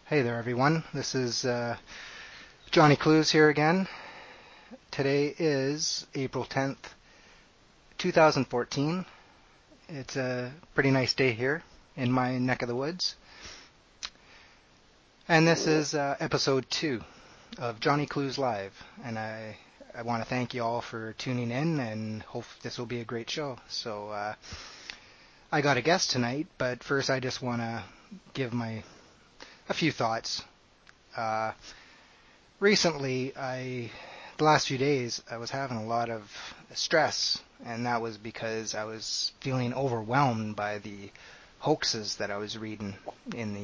Hey there, everyone. This is Johnny Clues here again. Today is April 10th, 2014. It's a pretty nice day here in my neck of the woods. And this is episode 2 of Johnny Clues Live. And I want to thank you all for tuning in and hope this will be a great show. So I got a guest tonight, but first I just want to give a few thoughts. Recently, the last few days, I was having a lot of stress, and that was because I was feeling overwhelmed by the hoaxes that I was reading in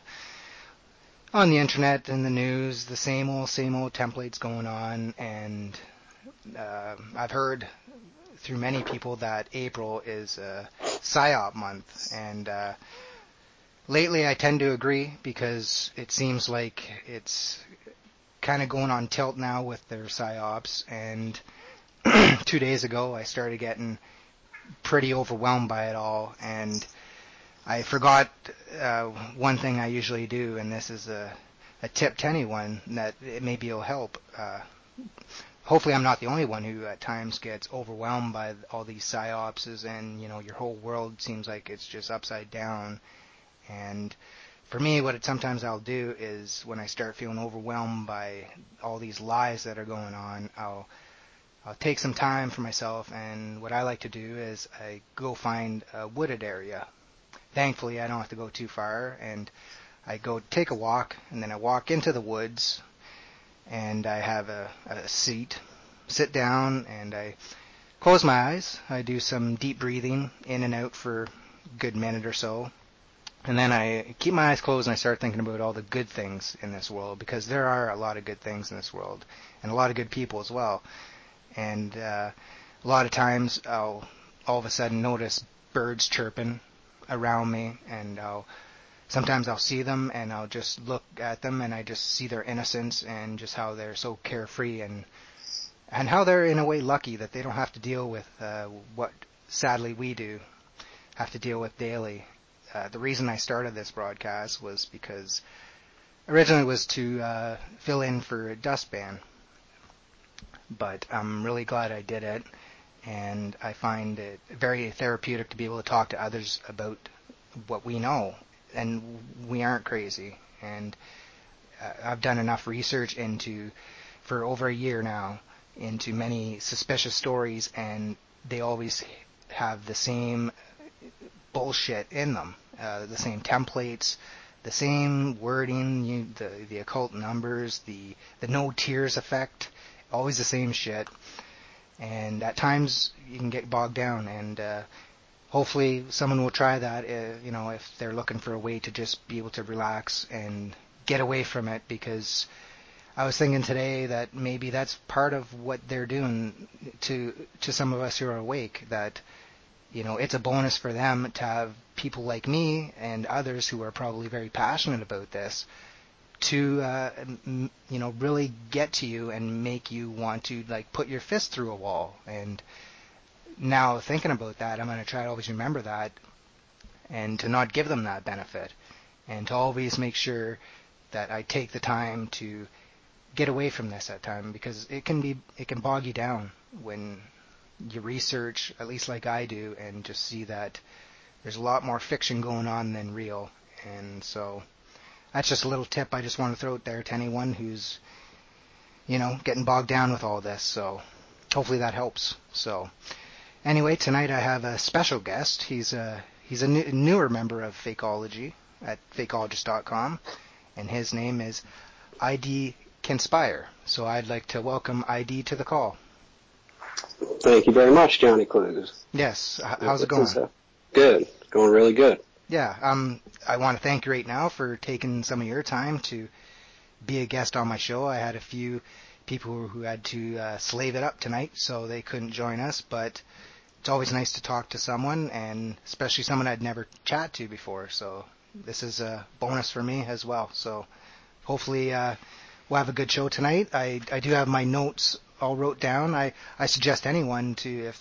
on the internet and the news, the same old templates going on, and I've heard through many people that April is a PSYOP month, and lately, I tend to agree because it seems like it's kind of going on tilt now with their psyops. And 2 days ago, I started getting pretty overwhelmed by it all, and I forgot one thing I usually do, and this is a tip to anyone that maybe it'll help. Hopefully, I'm not the only one who at times gets overwhelmed by all these psyopses, and your whole world seems like it's just upside down. And for me, what sometimes I'll do is when I start feeling overwhelmed by all these lies that are going on, I'll take some time for myself, and what I like to do is I go find a wooded area. Thankfully, I don't have to go too far, and I go take a walk, and then I walk into the woods, and I have a sit down, and I close my eyes. I do some deep breathing in and out for a good minute or so. And then I keep my eyes closed and I start thinking about all the good things in this world, because there are a lot of good things in this world and a lot of good people as well. And a lot of times I'll all of a sudden notice birds chirping around me, and sometimes I'll see them and I'll just look at them and I just see their innocence and just how they're so carefree, and how they're in a way lucky that they don't have to deal with what sadly we do have to deal with daily. The reason I started this broadcast was because originally it was to fill in for Dustpan, but I'm really glad I did it, and I find it very therapeutic to be able to talk to others about what we know, and we aren't crazy. And I've done enough research for over a year now, into many suspicious stories, and they always have the same bullshit in them, the same templates, the same wording, the occult numbers, the no tears effect, always the same shit. And at times you can get bogged down, and hopefully someone will try that, if they're looking for a way to just be able to relax and get away from it, because I was thinking today that maybe that's part of what they're doing to some of us who are awake, that it's a bonus for them to have people like me and others who are probably very passionate about this to, really get to you and make you want to, put your fist through a wall. And now thinking about that, I'm going to try to always remember that, and to not give them that benefit, and to always make sure that I take the time to get away from this at time, because it can bog you down when you research, at least like I do, and just see that there's a lot more fiction going on than real. And so that's just a little tip I just want to throw out there to anyone who's, getting bogged down with all this. So hopefully that helps. So anyway, tonight I have a special guest. He's a newer member of Fakeology at fakeologist.com, and his name is ID Conspire. So I'd like to welcome ID to the call. Thank you very much, Johnny Clues. Yes. How's it going? Good. Going really good. Yeah. I want to thank you right now for taking some of your time to be a guest on my show. I had a few people who had to slave it up tonight, so they couldn't join us, but it's always nice to talk to someone, and especially someone I'd never chatted to before. So this is a bonus for me as well. So hopefully we'll have a good show tonight. I do have my notes all wrote down. I suggest anyone to,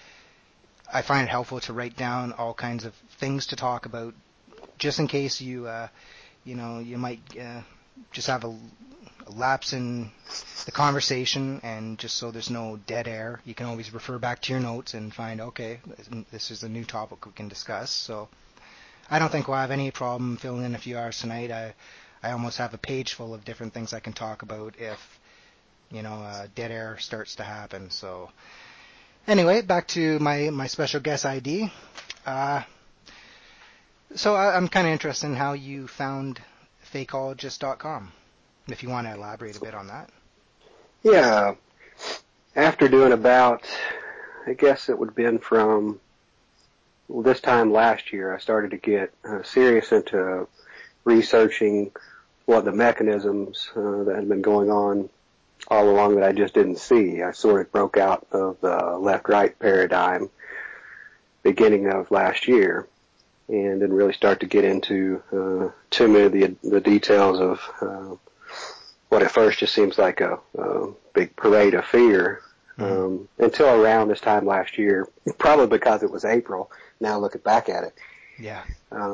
I find it helpful to write down all kinds of things to talk about, just in case you you might just have a lapse in the conversation, and just so there's no dead air, you can always refer back to your notes and find, okay, this is a new topic we can discuss. So I don't think we'll have any problem filling in a few hours tonight. I almost have a page full of different things I can talk about if, dead air starts to happen. So anyway, back to my special guest ID. So I'm kind of interested in how you found Fakeologist.com, if you want to elaborate a bit on that. Yeah. After doing about, I guess it would have been from this time last year, I started to get serious into researching what the mechanisms that had been going on all along that I just didn't see. I sort of broke out of the left-right paradigm beginning of last year, and didn't really start to get into too many of the details of what at first just seems like a big parade of fear, until around this time last year, probably because it was April, now looking back at it. Yeah.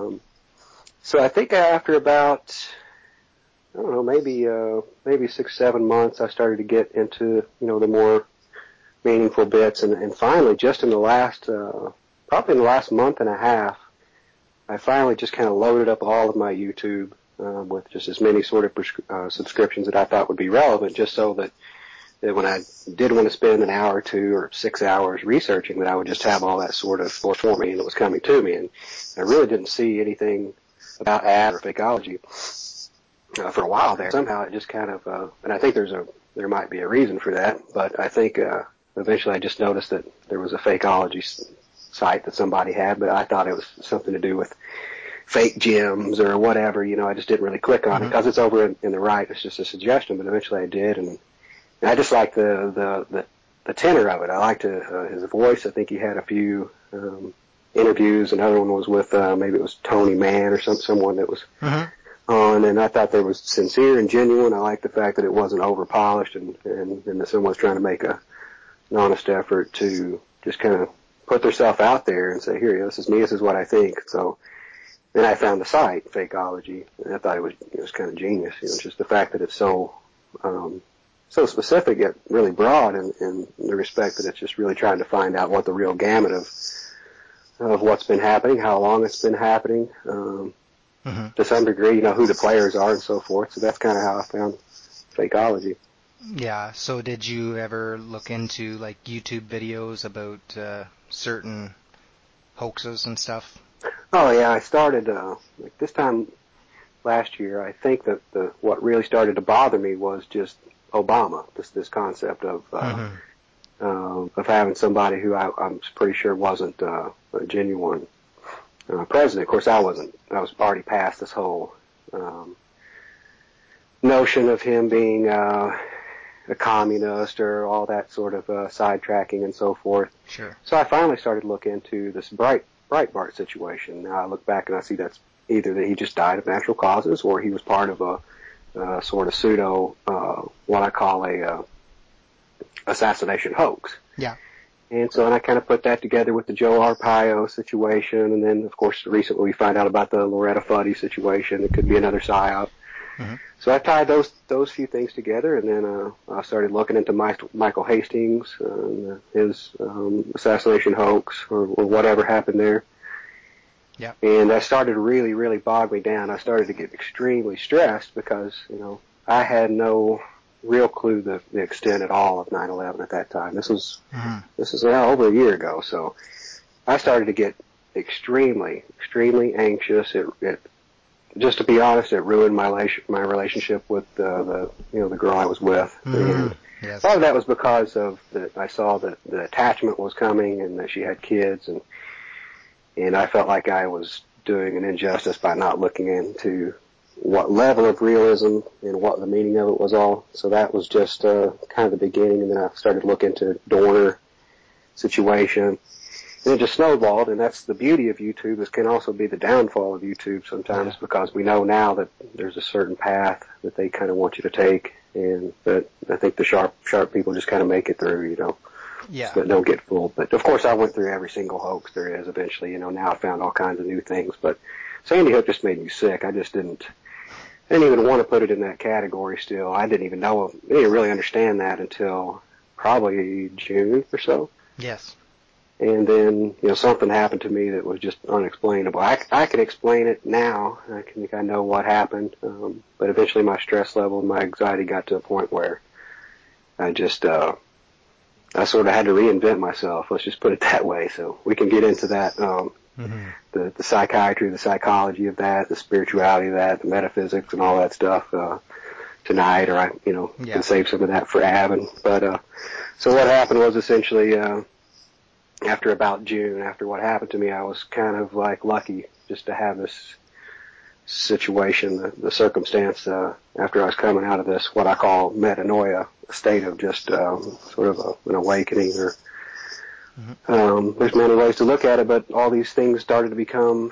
So I think after about, I don't know, maybe 6-7 months, I started to get into, the more meaningful bits, and finally, just in the last, probably in the last month and a half, I finally just kind of loaded up all of my YouTube with just as many sort of subscriptions that I thought would be relevant, just so that when I did want to spend an hour or 2 or 6 hours researching, that I would just have all that sort of for me and it was coming to me. And I really didn't see anything about ad or Fakeology for a while there. Somehow it just kind of, and I think there might be a reason for that, but I think eventually I just noticed that there was a Fakeology site that somebody had, but I thought it was something to do with fake gyms or whatever. I just didn't really click on it because it's over in the right. It's just a suggestion, but eventually I did, and I just liked the tenor of it. I liked his voice. I think he had a few interviews. Another one was with maybe it was Tony Mann or someone that was on, and I thought they was sincere and genuine. I liked the fact that it wasn't over polished, and that someone's trying to make an honest effort to just kind of put themselves out there and say, here, this is me, this is what I think. So then I found the site, Fakeology, and I thought it was kind of genius. Just the fact that it's so specific yet really broad in the respect that it's just really trying to find out what the real gamut of what's been happening, how long it's been happening, to some degree, who the players are and so forth. So that's kind of how I found Fakeology. Yeah. So did you ever look into like YouTube videos about certain hoaxes and stuff? Oh yeah, I started like this time last year. I think that what really started to bother me was just Obama. This concept of having somebody who I'm pretty sure wasn't a genuine president. Of course, I wasn't. I was already past this whole notion of him being a communist or all that sort of sidetracking and so forth. Sure. So I finally started to look into this Breitbart situation. Now I look back and I see that's either that he just died of natural causes or he was part of a sort of pseudo, what I call a assassination hoax. Yeah. And so I kind of put that together with the Joe Arpaio situation, and then of course recently we find out about the Loretta Fuddy situation. It could be another psyop. So I tied those few things together, and then I started looking into Michael Hastings, his assassination hoax, or whatever happened there. Yeah. And that started to really, really bog me down. I started to get extremely stressed because, I had no real clue the extent at all of 9/11 at that time. This is now over a year ago. So I started to get extremely, extremely anxious. It just to be honest, it ruined my relationship with the girl I was with. And yes. Part of that was because of I saw that the attachment was coming and that she had kids, and I felt like I was doing an injustice by not looking into what level of realism and what the meaning of it was all. So that was just kind of the beginning, and then I started to look into Dorner situation. And it just snowballed, and that's the beauty of YouTube. It can also be the downfall of YouTube sometimes, because we know now that there's a certain path that they kind of want you to take, and that I think the sharp people just kind of make it through, Yeah. So don't get fooled. But of course I went through every single hoax there is eventually, now I found all kinds of new things, but Sandy Hook just made me sick. I just didn't, I didn't even want to put it in that category still. I didn't even know, I didn't really understand that until probably June or so. Yes. And then, something happened to me that was just unexplainable. I can explain it now. I think I know what happened. But eventually my stress level and my anxiety got to a point where I just, I sort of had to reinvent myself. Let's just put it that way. So we can get into that, the psychiatry, the psychology of that, the spirituality of that, the metaphysics and all that stuff, tonight, or I, can save some of that for Ab. But, so what happened was essentially, after about June, after what happened to me, I was kind of like lucky just to have this situation, the circumstance, after I was coming out of this, what I call metanoia, a state of just, sort of an awakening, or, there's many ways to look at it, but all these things started to become,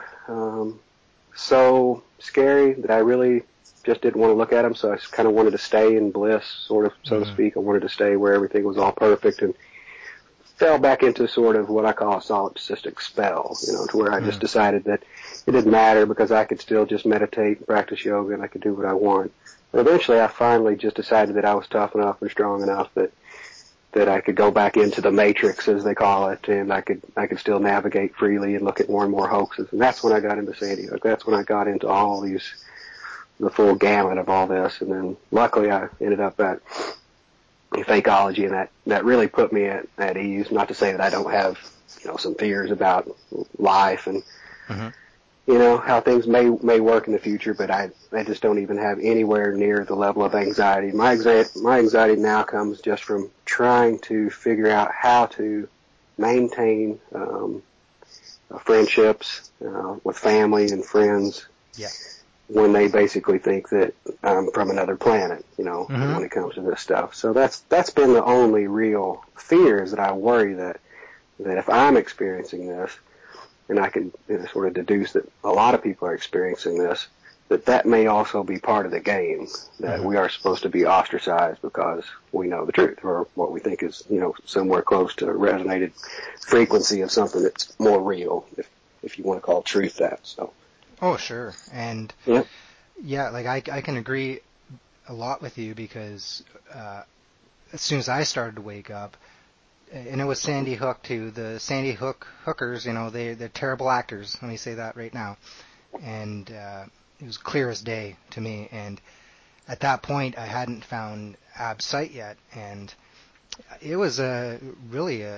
so scary that I really just didn't want to look at them. So I kind of wanted to stay in bliss, sort of, so to speak. I wanted to stay where everything was all perfect, and fell back into sort of what I call a solipsistic spell, to where I just decided that it didn't matter because I could still just meditate and practice yoga and I could do what I want. But eventually I finally just decided that I was tough enough and strong enough that I could go back into the matrix, as they call it, and I could still navigate freely and look at more and more hoaxes. And that's when I got into Sandy Hook. That's when I got into all these, the full gamut of all this. And then luckily I ended up at Fakeology, and that really put me at ease. Not to say that I don't have, some fears about life and, how things may work in the future, but I just don't even have anywhere near the level of anxiety. My anxiety now comes just from trying to figure out how to maintain, friendships, with family and friends. Yeah. When they basically think that I'm from another planet, when it comes to this stuff. So that's been the only real fear, is that I worry that if I'm experiencing this, and I can sort of deduce that a lot of people are experiencing this, that may also be part of the game, that we are supposed to be ostracized because we know the truth, or what we think is, somewhere close to a resonated frequency of something that's more real, if you want to call truth that, so. Oh, sure. And like I can agree a lot with you, because as soon as I started to wake up, and it was Sandy Hook too, the Sandy Hook hookers, they're terrible actors. Let me say that right now. And it was clear as day to me. And at that point, I hadn't found Ab's site yet, and it was really a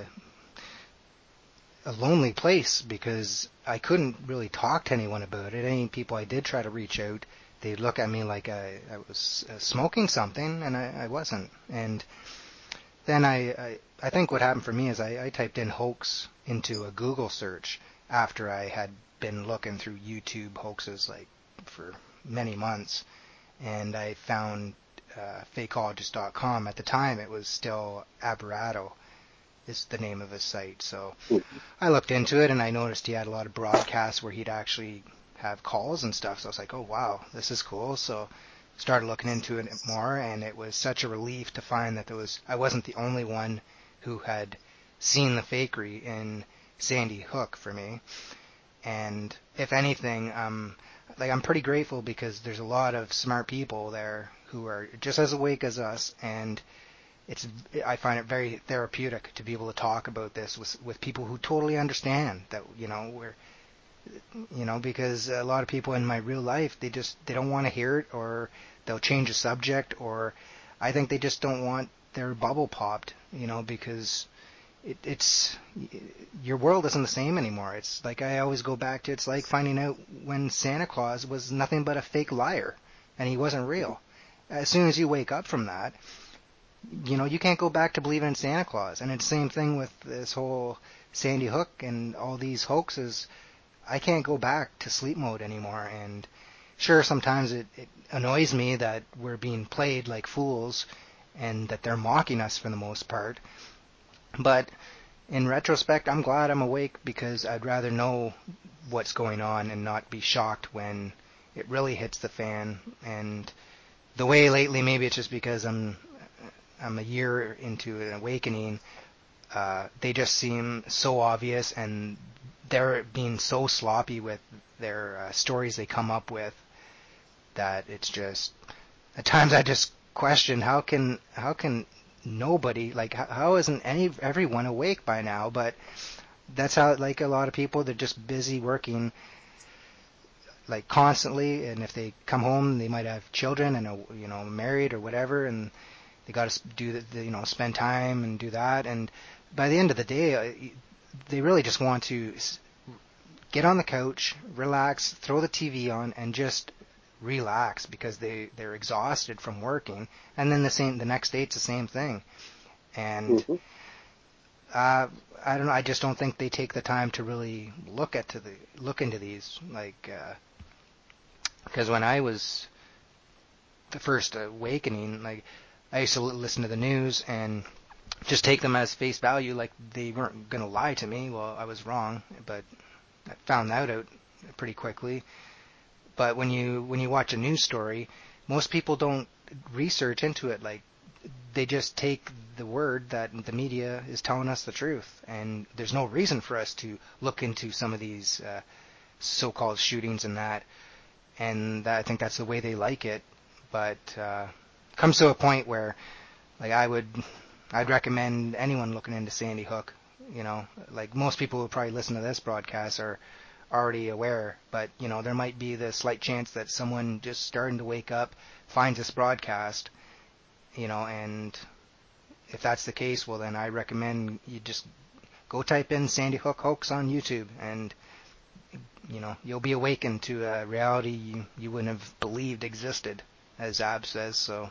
lonely place, because I couldn't really talk to anyone about it. Any people I did try to reach out, they'd look at me like I was smoking something, and I wasn't. And then I think what happened for me is I typed in hoax into a Google search after I had been looking through YouTube hoaxes like for many months, and I found fakeologist.com. At the time, it was still Aberrato is the name of his site. So I looked into it, and I noticed he had a lot of broadcasts where he'd actually have calls and stuff. So I was like, oh, wow, this is cool. So started looking into it more, and it was such a relief to find that I wasn't the only one who had seen the fakery in Sandy Hook for me. And if anything, I'm pretty grateful, because there's a lot of smart people there who are just as awake as us, and I find it very therapeutic to be able to talk about this with people who totally understand that, because a lot of people in my real life, they don't want to hear it, or they'll change the subject, or I think they just don't want their bubble popped, because it's your world isn't the same anymore. It's like I always go back to, it's like finding out when Santa Claus was nothing but a fake liar and he wasn't real. As soon as you wake up from that, you can't go back to believing in Santa Claus. And it's the same thing with this whole Sandy Hook and all these hoaxes. I can't go back to sleep mode anymore. And sure, sometimes it annoys me that we're being played like fools and that they're mocking us for the most part. But in retrospect, I'm glad I'm awake, because I'd rather know what's going on and not be shocked when it really hits the fan. And the way lately, maybe it's just because I'm a year into an awakening, they just seem so obvious, and they're being so sloppy with their stories they come up with, that it's just, at times I just question how can nobody, like, how isn't everyone awake by now? But that's how, like, a lot of people, they're just busy working, like, constantly, and if they come home, they might have children and married or whatever, and they got to do spend time and do that, and by the end of the day, they really just want to get on the couch, relax, throw the TV on, and just relax because they're exhausted from working. And then the next day it's the same thing. And I don't know. I just don't think they take the time to really look into these, like, because when I was the first awakening, like, I used to listen to the news and just take them as face value, like they weren't going to lie to me. Well, I was wrong, but I found that out pretty quickly. But when you watch a news story, most people don't research into it. Like, they just take the word that the media is telling us the truth, and there's no reason for us to look into some of these so-called shootings and that. And I think that's the way they like it. But comes to a point where, like, I'd recommend anyone looking into Sandy Hook. Like, most people who probably listen to this broadcast are already aware, but there might be the slight chance that someone just starting to wake up finds this broadcast, and if that's the case, well, then I recommend you just go type in Sandy Hook hoax on YouTube, and you'll be awakened to a reality you wouldn't have believed existed, as Ab says. So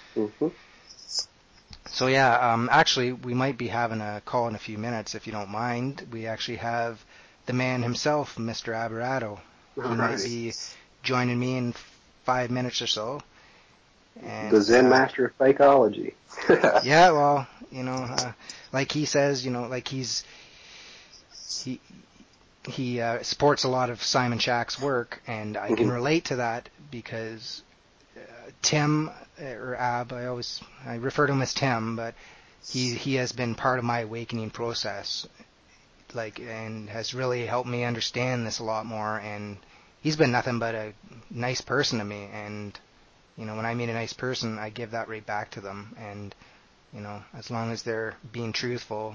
So yeah, actually, we might be having a call in a few minutes, if you don't mind. We actually have the man himself, Mr. Aberrato. He might be joining me in 5 minutes or so. And, the Zen master of fakeology. Yeah, well, like he says, like he supports a lot of Simon Shack's work, and I can relate to that because Tim, or Ab, I refer to him as Tim, but he has been part of my awakening process, like, and has really helped me understand this a lot more, and he's been nothing but a nice person to me, and when I meet a nice person, I give that right back to them, and as long as they're being truthful,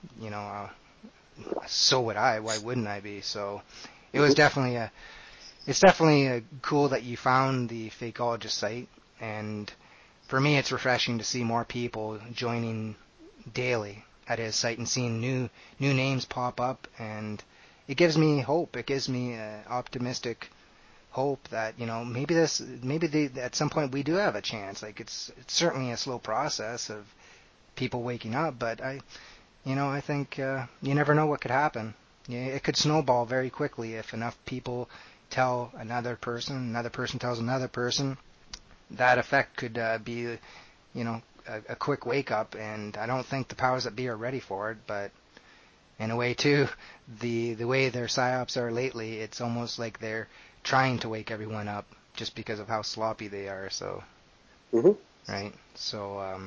so would I. Why wouldn't I be? So it was definitely it's definitely cool that you found the Fakeologist site, and for me, it's refreshing to see more people joining daily at his site and seeing new names pop up, and it gives me hope. It gives me optimistic hope that maybe at some point we do have a chance. Like, it's certainly a slow process of people waking up, but I think you never know what could happen. It could snowball very quickly if enough people tell another person tells another person. That effect could be, a quick wake up, and I don't think the powers that be are ready for it. But in a way, too, the way their psyops are lately, it's almost like they're trying to wake everyone up just because of how sloppy they are. So, right? So,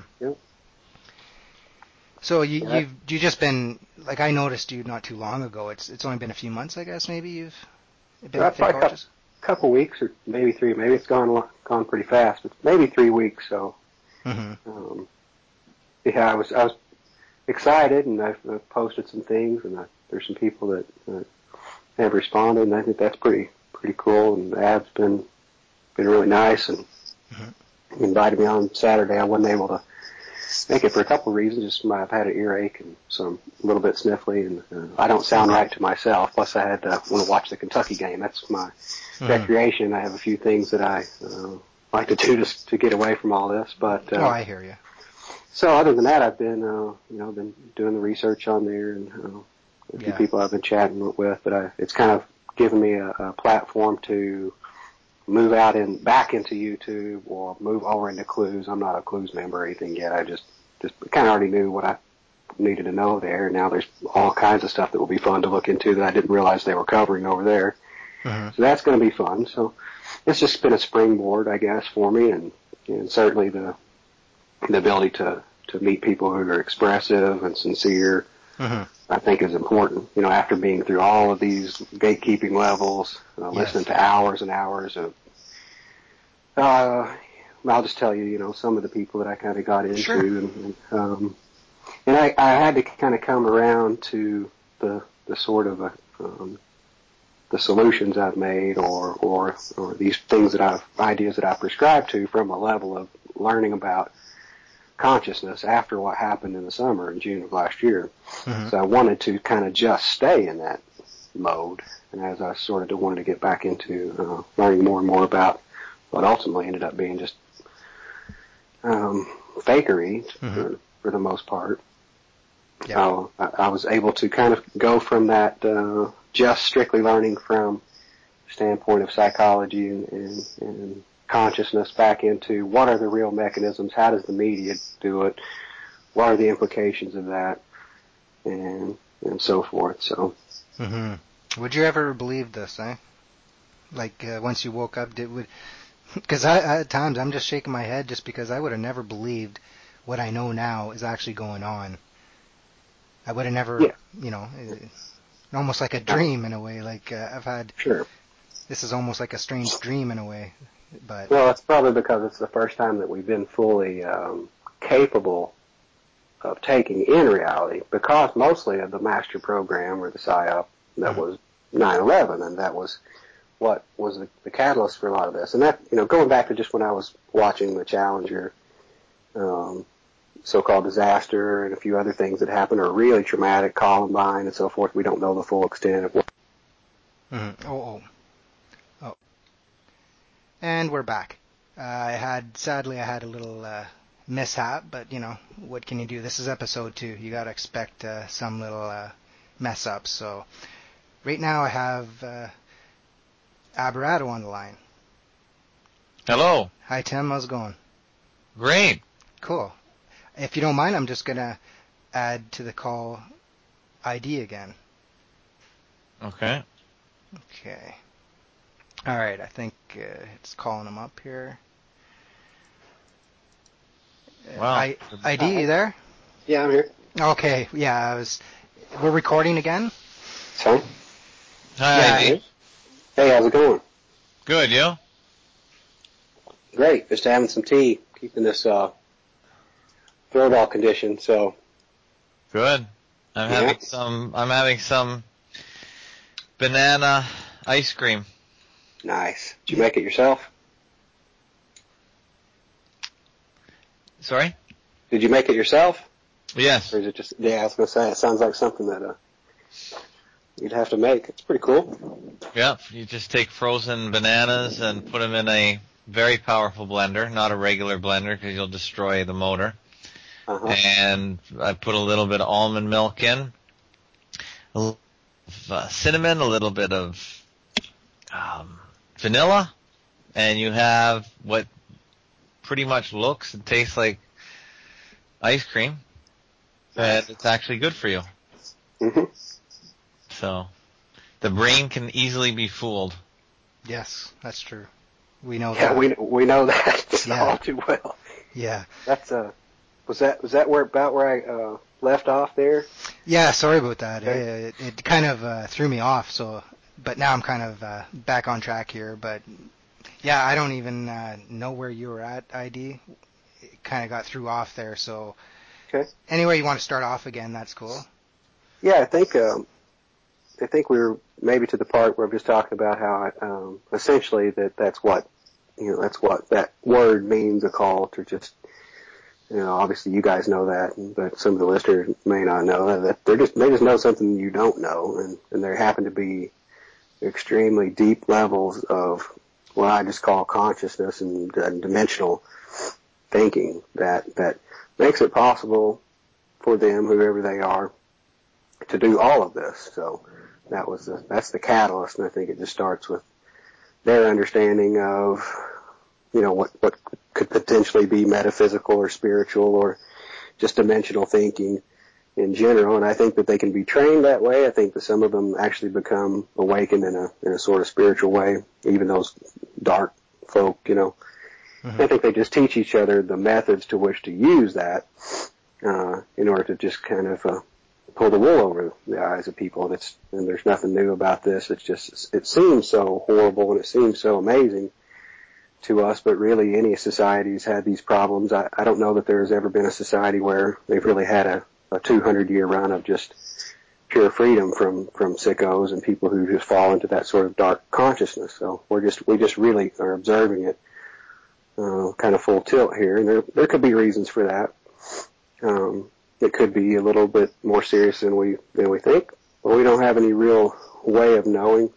So you've just been, like, I noticed you not too long ago. It's only been a few months, I guess. Maybe you've been a Fakeologist. Couple weeks, or maybe 3. Maybe it's gone pretty fast. But maybe 3 weeks. So, yeah, I was excited, and I've posted some things, and there's some people that have responded, and I think that's pretty cool. And the Ab's been really nice, and invited me on Saturday. I wasn't able to make it for a couple of reasons. Just I've had an earache and a little bit sniffly, and I don't sound right to myself. Plus, I had want to watch the Kentucky game. That's my recreation. I have a few things that I like to do just to get away from all this. But I hear you. So other than that, I've been been doing the research on there, and a few people I've been chatting with. But it's kind of given me a platform to move out back into YouTube or move over into Clues. I'm not a Clues member or anything yet. I just kind of already knew what I needed to know there. Now there's all kinds of stuff that will be fun to look into that I didn't realize they were covering over there. So that's going to be fun. So it's just been a springboard, I guess, for me, and certainly the ability to meet people who are expressive and sincere, I think is important. After being through all of these gatekeeping levels, listening to hours and hours of I'll just tell you, some of the people that I kind of got into, Sure. and I had to kind of come around to the sort of the solutions I've made, or these things ideas that I prescribe to from a level of learning about consciousness after what happened in the summer in June of last year. Mm-hmm. So I wanted to kind of just stay in that mode, and as I sort of wanted to get back into learning more and more about what ultimately ended up being just fakery for the most part. Yeah. I was able to kind of go from that just strictly learning from the standpoint of psychology and consciousness back into what are the real mechanisms, how does the media do it, what are the implications of that, and so forth. So. Would you ever believe this, eh? Like, once you woke up, because I at times I'm just shaking my head just because I would have never believed what I know now is actually going on. I would have never, almost like a dream in a way. Like, I've had, Sure. This is almost like a strange dream in a way. But well, it's probably because it's the first time that we've been fully capable of taking in reality, because mostly of the master program or the PSYOP that was 9/11, and that was what was the catalyst for a lot of this. And that, going back to just when I was watching the Challenger so-called disaster and a few other things that happened are really traumatic, Columbine and so forth. We don't know the full extent of what. Oh. And we're back. Sadly I had a little mishap, but what can you do? This is episode 2. You got to expect some little mess ups. So right now I have Aberrado on the line. Hello. Hi Tim, how's it going? Great. Cool. If you don't mind, I'm just gonna add to the call ID again. Okay. Okay. All right, I think it's calling him up here. Wow. ID, you there? Yeah, I'm here. Okay, yeah, we're recording again? Sorry? Hi. Yeah. Hey, how's it going? Good, you? Great. Just having some tea, keeping this throwball condition, so. Good. I'm having some banana ice cream. Nice. Did you make it yourself? Sorry? Did you make it yourself? Yes. Or is it just, I was going to say, it sounds like something that you'd have to make. It's pretty cool. Yep. You just take frozen bananas and put them in a very powerful blender, not a regular blender because you'll destroy the motor. And I put a little bit of almond milk in, a little of cinnamon, a little bit of vanilla, and you have what pretty much looks and tastes like ice cream, and it's actually good for you. So the brain can easily be fooled. Yes, that's true. We know that. Yeah, we know that all too well. Yeah. That's was that where I left off there? Yeah, sorry about that. Okay. It kind of threw me off. So, but now I'm kind of back on track here. But yeah, I don't even know where you were at. ID. It kind of got threw off there. So, okay. Anyway, you want to start off again? That's cool. Yeah, I think we were maybe to the part where I'm just talking about how essentially that's what that word means, occult, or just. Obviously you guys know that, but some of the listeners may not know that. They just know something you don't know, and there happen to be extremely deep levels of what I just call consciousness and dimensional thinking that makes it possible for them, whoever they are, to do all of this. So that's the catalyst, and I think it just starts with their understanding of what could potentially be metaphysical or spiritual or just dimensional thinking in general. And I think that they can be trained that way. I think that some of them actually become awakened in a sort of spiritual way, even those dark folk, I think they just teach each other the methods to which to use that in order to just kind of pull the wool over the eyes of people. And there's nothing new about this. It seems so horrible and it seems so amazing. to us, but really any society's had these problems. I don't know that there's ever been a society where they've really had a 200-year run of just pure freedom from sickos and people who just fall into that sort of dark consciousness. So we just really are observing it kind of full tilt here, and there could be reasons for that. It could be a little bit more serious than we think, but we don't have any real way of knowing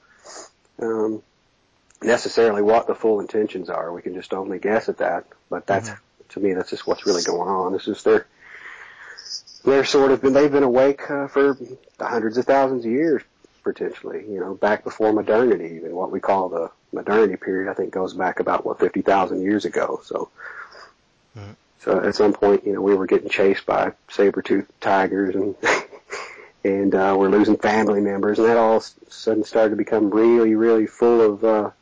necessarily what the full intentions are. We can just only guess at that. But that's to me, that's just what's really going on. It's just they've been awake for hundreds of thousands of years, potentially. Back before modernity, even what we call the modernity period, I think goes back about 50,000 years ago. So. So at some point, we were getting chased by saber-toothed tigers and we're losing family members, and that all of a sudden started to become really, really full of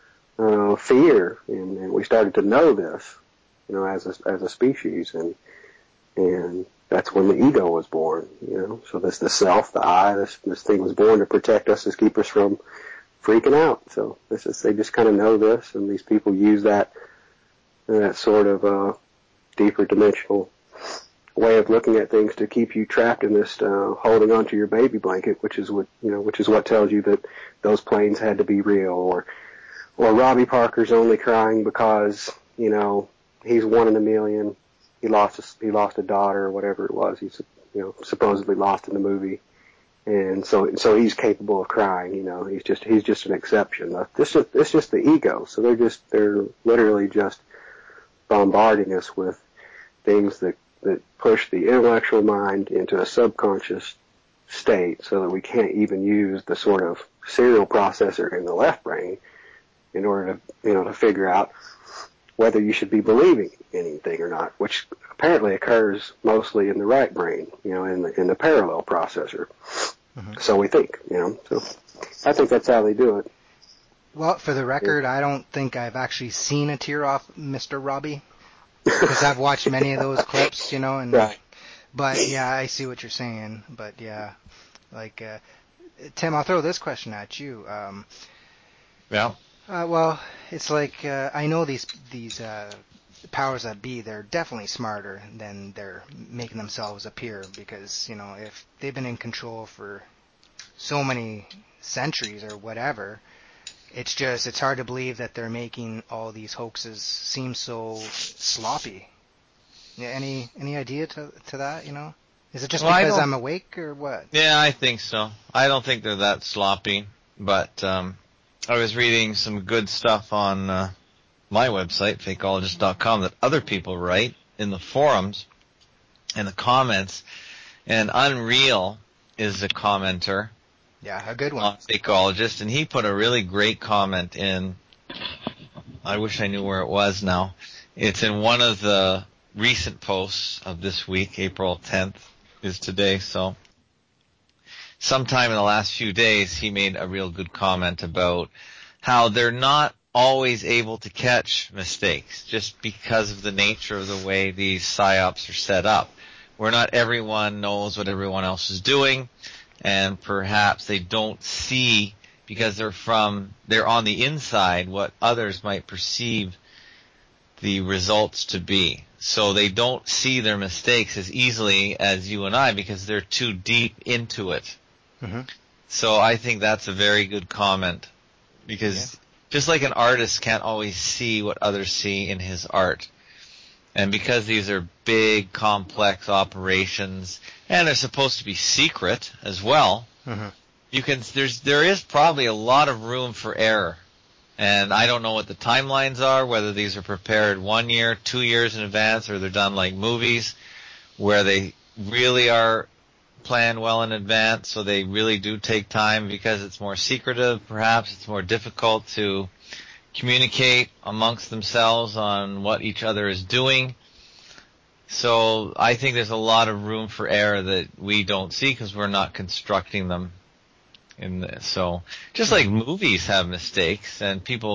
fear, and we started to know this, as a species, and that's when the ego was born, So the self, the I, this thing was born to protect us, to keep us from freaking out. So they just kind of know this, and these people use that sort of deeper dimensional way of looking at things to keep you trapped in this holding on to your baby blanket, which is what tells you that those planes had to be real, or Robbie Parker's only crying because he's one in a million. He lost a daughter, or whatever it was. He's supposedly lost in the movie, and so he's capable of crying. He's just an exception. It's just the ego. So they're literally just bombarding us with things that push the intellectual mind into a subconscious state, so that we can't even use the sort of serial processor in the left brain in order to figure out whether you should be believing anything or not, which apparently occurs mostly in the right brain, in the parallel processor. So we think, so I think that's how they do it. Well, for the record, I don't think I've actually seen a tear off Mr. Robbie, because I've watched many of those clips, and right. But yeah, I see what you're saying. But yeah, like Tim, I'll throw this question at you. Yeah. Well, it's like I know these powers that be, they're definitely smarter than they're making themselves appear, because if they've been in control for so many centuries or whatever, it's hard to believe that they're making all these hoaxes seem so sloppy. Yeah, any idea to that? Is it just because I'm awake or what? Yeah, I think so. I don't think they're that sloppy, but I was reading some good stuff on my website, fakeologist.com, that other people write in the forums and the comments, and Unreal is a commenter. Yeah, a good one. On Fakeologist, and he put a really great comment in. I wish I knew where it was now. It's in one of the recent posts of this week. April 10th is today, so sometime in the last few days he made a real good comment about how they're not always able to catch mistakes just because of the nature of the way these psyops are set up, where not everyone knows what everyone else is doing, and perhaps they don't see, because they're on the inside, what others might perceive the results to be. So they don't see their mistakes as easily as you and I, because they're too deep into it. Mm-hmm. So I think that's a very good comment, because just like an artist can't always see what others see in his art, and because these are big, complex operations, and they're supposed to be secret as well, there is probably a lot of room for error. And I don't know what the timelines are, whether these are prepared 1 year, 2 years in advance, or they're done like movies, where they really are planned well in advance, so they really do take time because it's more secretive. Perhaps it's more difficult to communicate amongst themselves on what each other is doing. So I think there's a lot of room for error that we don't see because we're not constructing them in this. So just like movies have mistakes, and people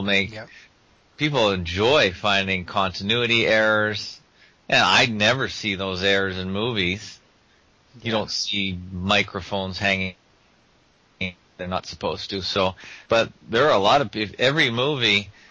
enjoy finding continuity errors, and I never see those errors in movies. You don't see microphones hanging. They're not supposed to. So, but there are a lot of every movie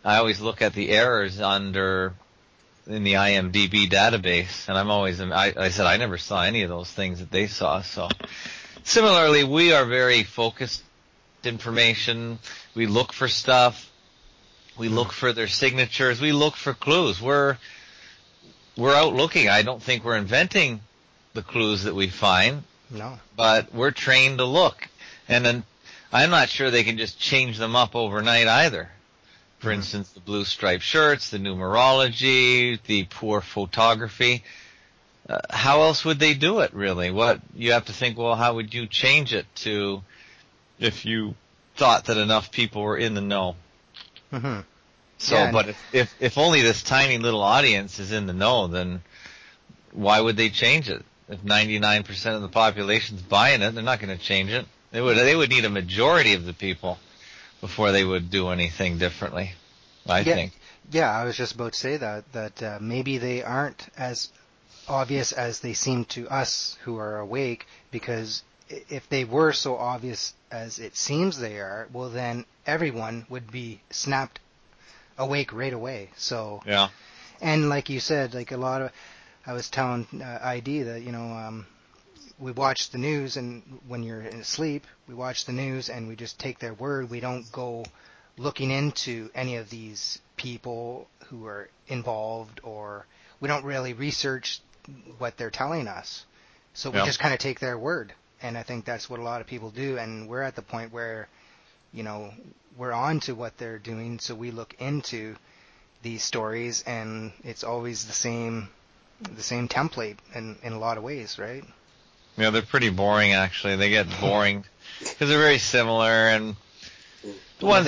I always look at the errors in the IMDb database, and I said I never saw any of those things that they saw. So similarly, we are very focused information. We look for stuff. We look for their signatures. We look for clues. We're out looking. I don't think we're inventing the clues that we find. No. But we're trained to look. And then I'm not sure they can just change them up overnight either. For instance, the blue striped shirts, the numerology, the poor photography. How else would they do it, really? You have to think, well, how would you change it to if you thought that enough people were in the know? Mm-hmm. So, Yeah, but if only this tiny little audience is in the know, then why would they change it? If 99% of the population's buying it, they're not going to change it. They would need a majority of the people before they would do anything differently, I think. Yeah, I was just about to say that maybe they aren't as obvious as they seem to us who are awake, because if they were so obvious as it seems they are, well then everyone would be snapped awake right away. So yeah, and like you said, like I was telling ID that we watch the news, and when you're asleep, we watch the news and we just take their word. We don't go looking into any of these people who are involved, or we don't really research what they're telling us. So we just kind of take their word. And I think that's what a lot of people do. And we're at the point where, we're on to what they're doing. So we look into these stories, and it's always the same template in a lot of ways, right? Yeah, they're pretty boring, actually. They get boring because they're very similar, and the ones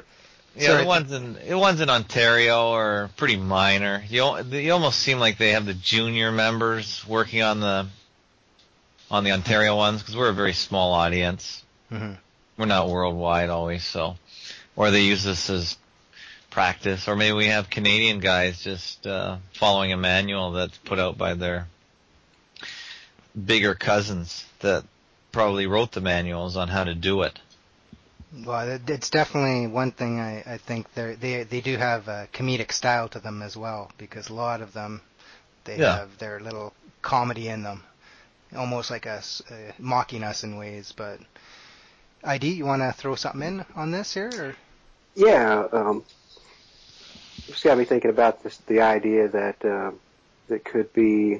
the ones in Ontario are pretty minor. You almost seem like they have the junior members working on the Ontario ones, because we're a very small audience. Mm-hmm. We're not worldwide always, so, or they use this as practice, or maybe we have Canadian guys just following a manual that's put out by their bigger cousins that probably wrote the manuals on how to do it. Well, it's definitely one thing I think they do have a comedic style to them as well, because a lot of them, they have their little comedy in them, almost like us, mocking us in ways. But ID, you want to throw something in on this here? Or? Yeah, just got me thinking about the idea that that could be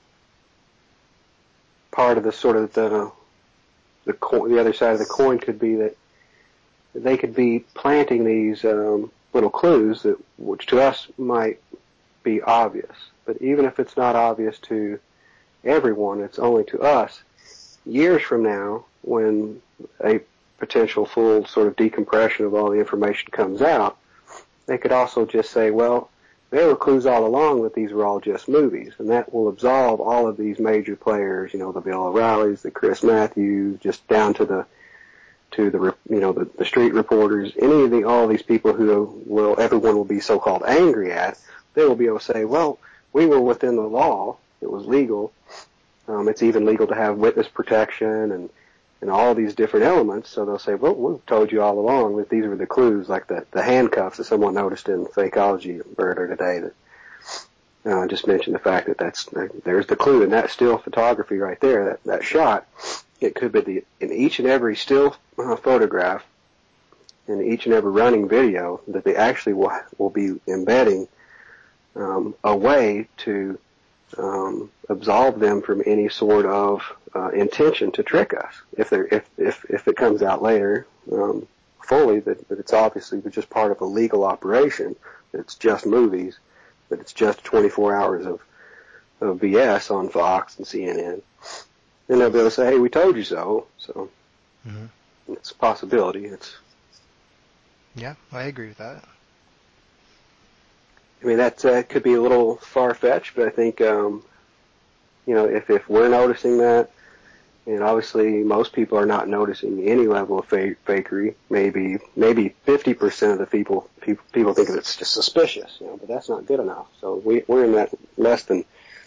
part of the sort of the other side of the coin could be that they could be planting these little clues which to us might be obvious, but even if it's not obvious to everyone, it's only to us. Years from now, when a potential full sort of decompression of all the information comes out, they could also just say, well, there were clues all along that these were all just movies, and that will absolve all of these major players, the Bill O'Reillys, the Chris Matthews, just down to the street reporters, all these people who everyone will be so-called angry at. They will be able to say, well, we were within the law. It was legal. It's even legal to have witness protection and all these different elements. So they'll say, well, we've told you all along that these were the clues, like the handcuffs that someone noticed in Fakeology Murder today. That just mentioned the fact that there's the clue, and that's still photography right there. That shot, it could be in each and every still photograph, in each and every running video, that they actually will be embedding a way to absolve them from any sort of intention to trick us. If it comes out later fully that it's obviously just part of a legal operation, that it's just movies, that it's just 24 hours of BS on Fox and CNN, then they'll be able to say, hey, we told you so. So it's a possibility. Yeah, I agree with that. I mean, that could be a little far-fetched, but I think, if we're noticing that, and obviously most people are not noticing any level of fakery, maybe 50% of the people think that it's just suspicious, but that's not good enough. So we're in that less than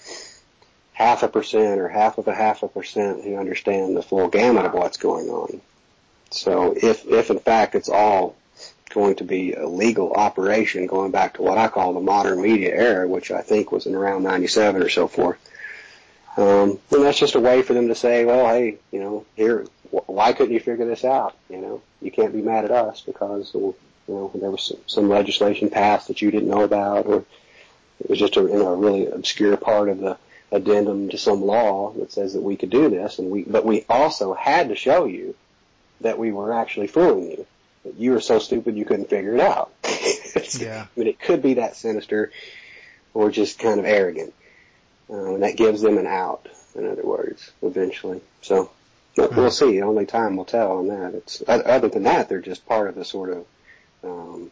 0.5% or 0.5% who understand the full gamut of what's going on. So if in fact it's all going to be a legal operation going back to what I call the modern media era, which I think was in around 97 or so forth. And that's just a way for them to say, well, hey, here, why couldn't you figure this out? You can't be mad at us because, there was some legislation passed that you didn't know about, or it was just a really obscure part of the addendum to some law that says that we could do this, but we also had to show you that we were actually fooling you. That you were so stupid you couldn't figure it out. Yeah. I mean, it could be that sinister or just kind of arrogant. And that gives them an out, in other words, eventually. So we'll see. Only time will tell on that. Other than that, they're just part of the sort of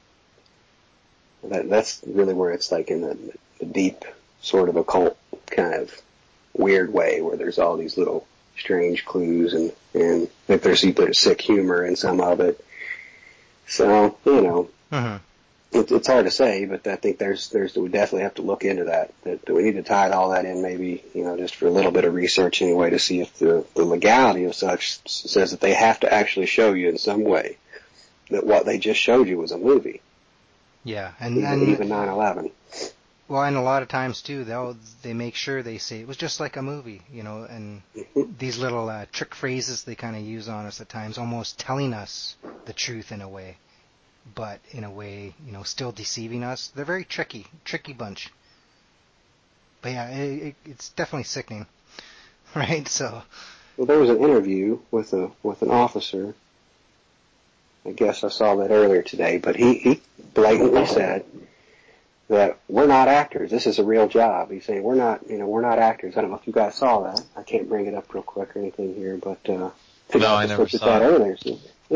that's really where it's like in the deep sort of occult kind of weird way where there's all these little strange clues and if there's either sick humor in some of it. So, it's hard to say, but I think we definitely have to look into that we need to tie all that in maybe, just for a little bit of research anyway to see if the legality of such says that they have to actually show you in some way that what they just showed you was a movie. Yeah, even 9/11. Well, and a lot of times too, they make sure they say it was just like a movie, and these little trick phrases they kind of use on us at times, almost telling us the truth in a way, but in a way, still deceiving us. They're very tricky bunch. But yeah, it's definitely sickening, right? So. Well, there was an interview with an officer. I guess I saw that earlier today, but he blatantly said that we're not actors. This is a real job. He's saying we're not actors. I don't know if you guys saw that. I can't bring it up real quick or anything here, but I never saw that earlier. So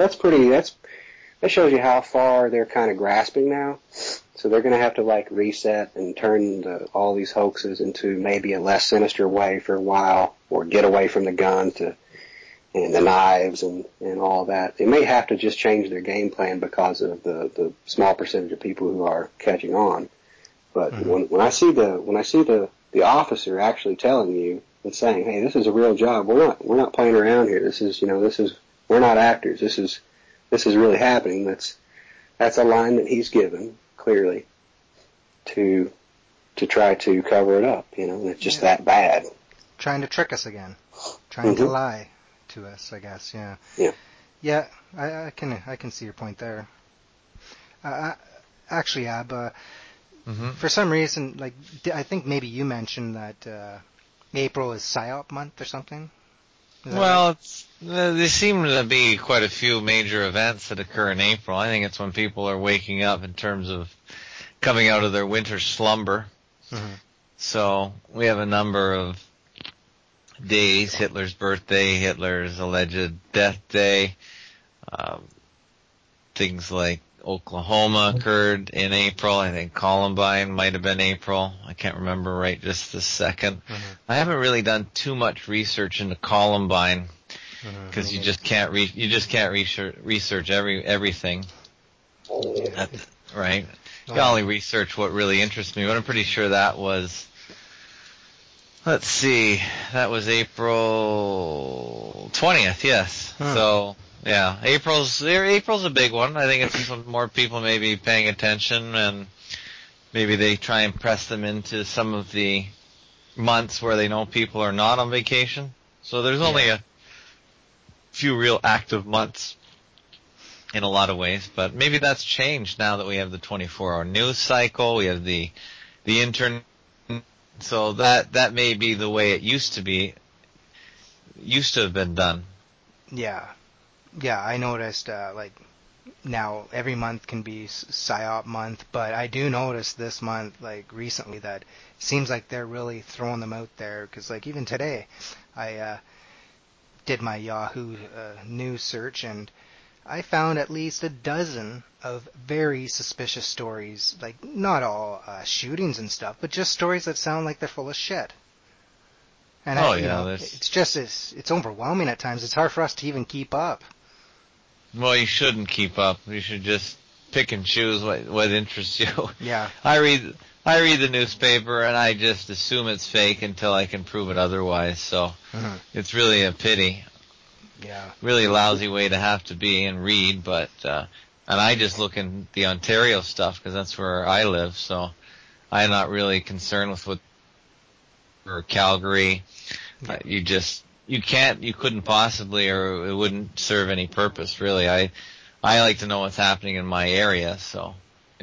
that shows you how far they're kind of grasping now. So they're going to have to like reset and turn all these hoaxes into maybe a less sinister way for a while, or get away from the guns and the knives and all that. They may have to just change their game plan because of the small percentage of people who are catching on. But when I see the officer actually telling you and saying, "Hey, this is a real job. We're not playing around here. We're not actors. This is really happening." That's a line that he's given clearly to try to cover it up. And it's just that bad. Trying to trick us again. Trying to lie to us, I guess. Yeah. Yeah. Yeah. I can see your point there. Actually, Ab. For some reason, like I think maybe you mentioned that April is PSYOP month or something. Well, right? There seem to be quite a few major events that occur in April. I think it's when people are waking up in terms of coming out of their winter slumber. So we have a number of days: Hitler's birthday, Hitler's alleged death day, things like Oklahoma occurred in April. I think Columbine might have been April. I can't remember right just this second. I haven't really done too much research into Columbine because you just can't research everything. Right? You can only research what really interests me. But I'm pretty sure that was. Let's see. That was April 20th. Yes. So. Yeah, April's a big one. I think it's when more people may be paying attention, and maybe they try and press them into some of the months where they know people are not on vacation. So there's only a few real active months in a lot of ways, but maybe that's changed now that we have the 24-hour news cycle, we have the internet, so that may be the way it used to have been done. Yeah. Yeah, I noticed, like, now every month can be PSYOP month, but I do notice this month, like, recently that it seems like they're really throwing them out there, because, like, even today, I did my Yahoo news search, and I found at least a dozen of very suspicious stories, like, not all shootings and stuff, but just stories that sound like they're full of shit. And it's overwhelming at times. It's hard for us to even keep up. Well, you shouldn't keep up. You should just pick and choose what interests you. Yeah. I read the newspaper and I just assume it's fake until I can prove it otherwise. So it's really a pity. Yeah. Really lousy way to have to be and read, but And I just look in the Ontario stuff because that's where I live, so I'm not really concerned with what, or Calgary. You couldn't possibly, or it wouldn't serve any purpose, really. I like to know what's happening in my area, so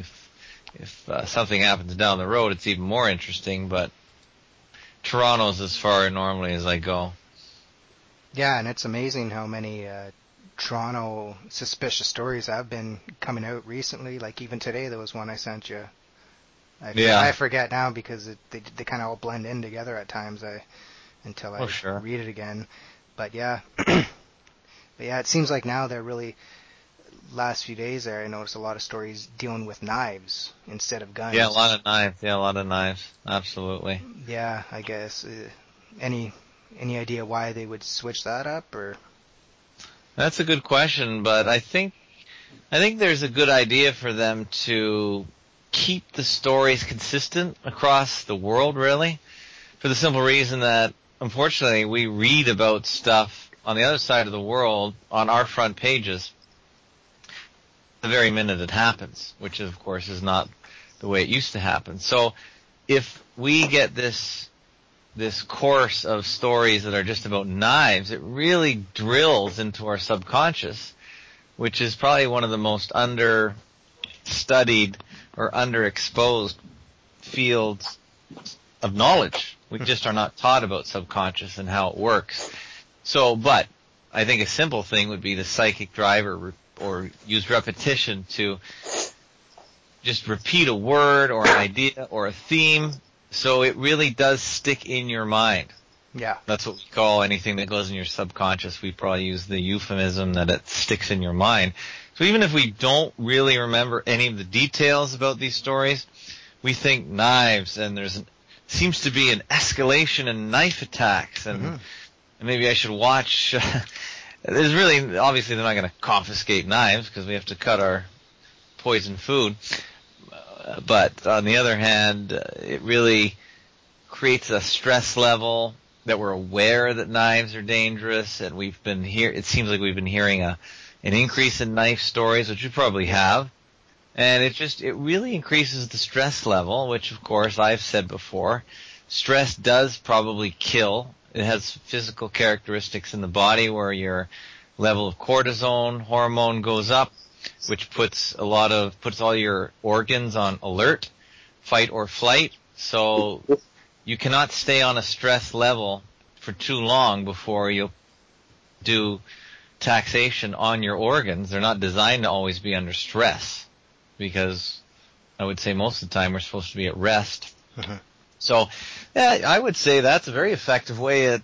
if something happens down the road, it's even more interesting, but Toronto's as far normally as I go. Yeah, and it's amazing how many Toronto suspicious stories have been coming out recently. Like even today, there was one I sent you. I forget now because they kind of all blend in together at times. Until I read it again. But yeah, it seems like now they're really, last few days there, I noticed a lot of stories dealing with knives instead of guns. Yeah, a lot of knives. Absolutely. Yeah, I guess. Any idea why they would switch that up, or? That's a good question, but I think there's a good idea for them to keep the stories consistent across the world, really, for the simple reason that, unfortunately, we read about stuff on the other side of the world on our front pages the very minute it happens, which, of course, is not the way it used to happen. So if we get this course of stories that are just about knives, it really drills into our subconscious, which is probably one of the most understudied or underexposed fields of knowledge. We just are not taught about subconscious and how it works. So, but I think a simple thing would be the psychic drive or use repetition to just repeat a word or an idea or a theme so it really does stick in your mind. Yeah. That's what we call anything that goes in your subconscious. We probably use the euphemism that it sticks in your mind. So even if we don't really remember any of the details about these stories, we think knives, and seems to be an escalation in knife attacks, and maybe I should watch. There's really, obviously they're not going to confiscate knives because we have to cut our poison food. But on the other hand, it really creates a stress level that we're aware that knives are dangerous, and it seems like we've been hearing an increase in knife stories, which we probably have. And it really increases the stress level, which of course I've said before, stress does probably kill. It has physical characteristics in the body where your level of cortisone hormone goes up, which puts all your organs on alert, fight or flight. So you cannot stay on a stress level for too long before you'll do taxation on your organs. They're not designed to always be under stress, because I would say most of the time we're supposed to be at rest. Mm-hmm. So, yeah, I would say that's a very effective way at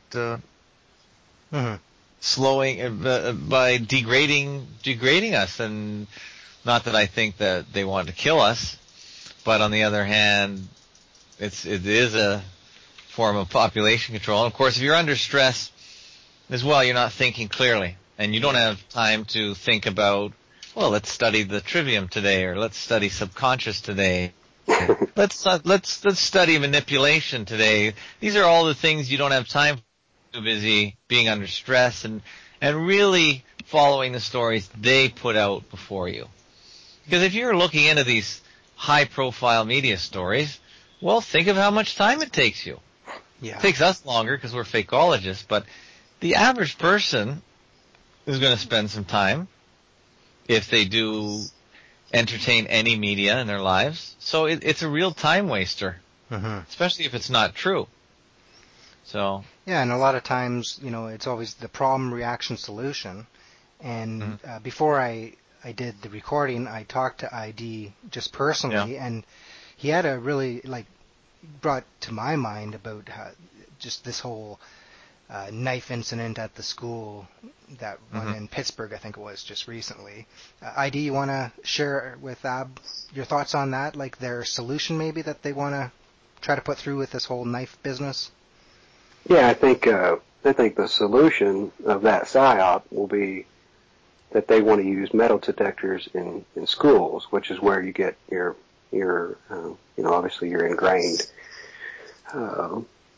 slowing by degrading us. And not that I think that they want to kill us, but on the other hand, it is a form of population control. And of course, if you're under stress as well, you're not thinking clearly, and you don't have time to think about, well, let's study the trivium today, or let's study subconscious today. Let's study manipulation today. These are all the things you don't have time for. Too busy being under stress and really following the stories they put out before you. Because if you're looking into these high-profile media stories, well, think of how much time it takes you. Yeah. It takes us longer because we're fakeologists, but the average person is going to spend some time if they do entertain any media in their lives. So it's a real time waster, especially if it's not true. So yeah, and a lot of times, it's always the problem, reaction, solution. And before I did the recording, I talked to ID just personally, and he had a really brought to my mind about how just this whole knife incident at the school, that one in Pittsburgh, I think it was, just recently. ID, you want to share with Ab your thoughts on that, like their solution maybe that they want to try to put through with this whole knife business? Yeah, I think the solution of that PSYOP will be that they want to use metal detectors in schools, which is where you get your obviously your ingrained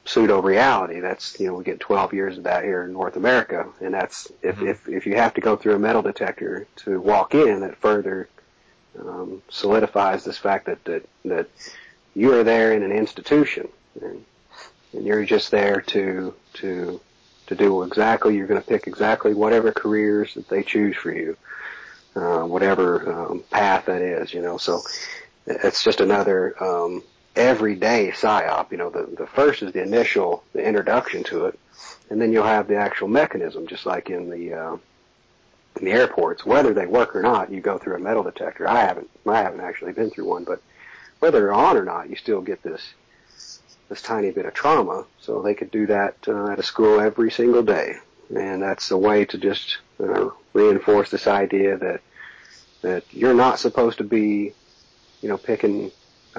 pseudo-reality. That's, we get 12 years of that here in North America, and that's, if you have to go through a metal detector to walk in, that further solidifies this fact that you are there in an institution, and you're just there to do exactly, you're going to pick exactly whatever careers that they choose for you, whatever path that is, so it's just another everyday psyop. The first is the introduction to it, and then you'll have the actual mechanism, just like in the airports. Whether they work or not, you go through a metal detector. I haven't actually been through one, but whether they're on or not, you still get this tiny bit of trauma. So they could do that at a school every single day, and that's a way to just reinforce this idea that you're not supposed to be, picking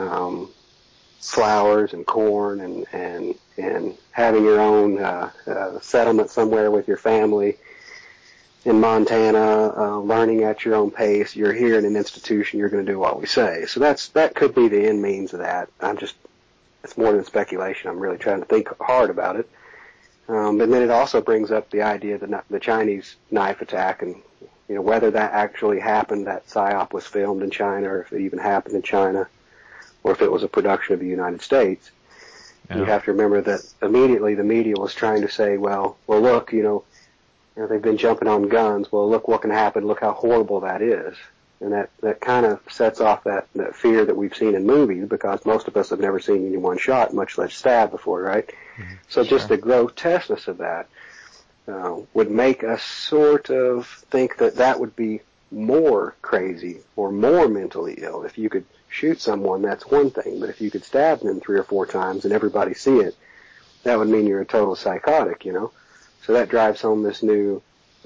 flowers and corn and having your own settlement somewhere with your family in Montana, learning at your own pace. You're here in an institution. You're going to do what we say. So that could be the end means of that. It's more than speculation. I'm really trying to think hard about it. And then it also brings up the idea that the Chinese knife attack, and whether that actually happened, that PSYOP was filmed in China, or if it even happened in China, or if it was a production of the United States. Yeah. You have to remember that immediately the media was trying to say, well, look, they've been jumping on guns. Well, look what can happen. Look how horrible that is. And that kind of sets off that fear that we've seen in movies, because most of us have never seen anyone shot, much less stabbed before, right? Mm-hmm. So just the grotesqueness of that would make us sort of think that would be more crazy or more mentally ill. If you could shoot someone, that's one thing, but if you could stab them 3 or 4 times and everybody see it, that would mean you're a total psychotic, So that drives home this new,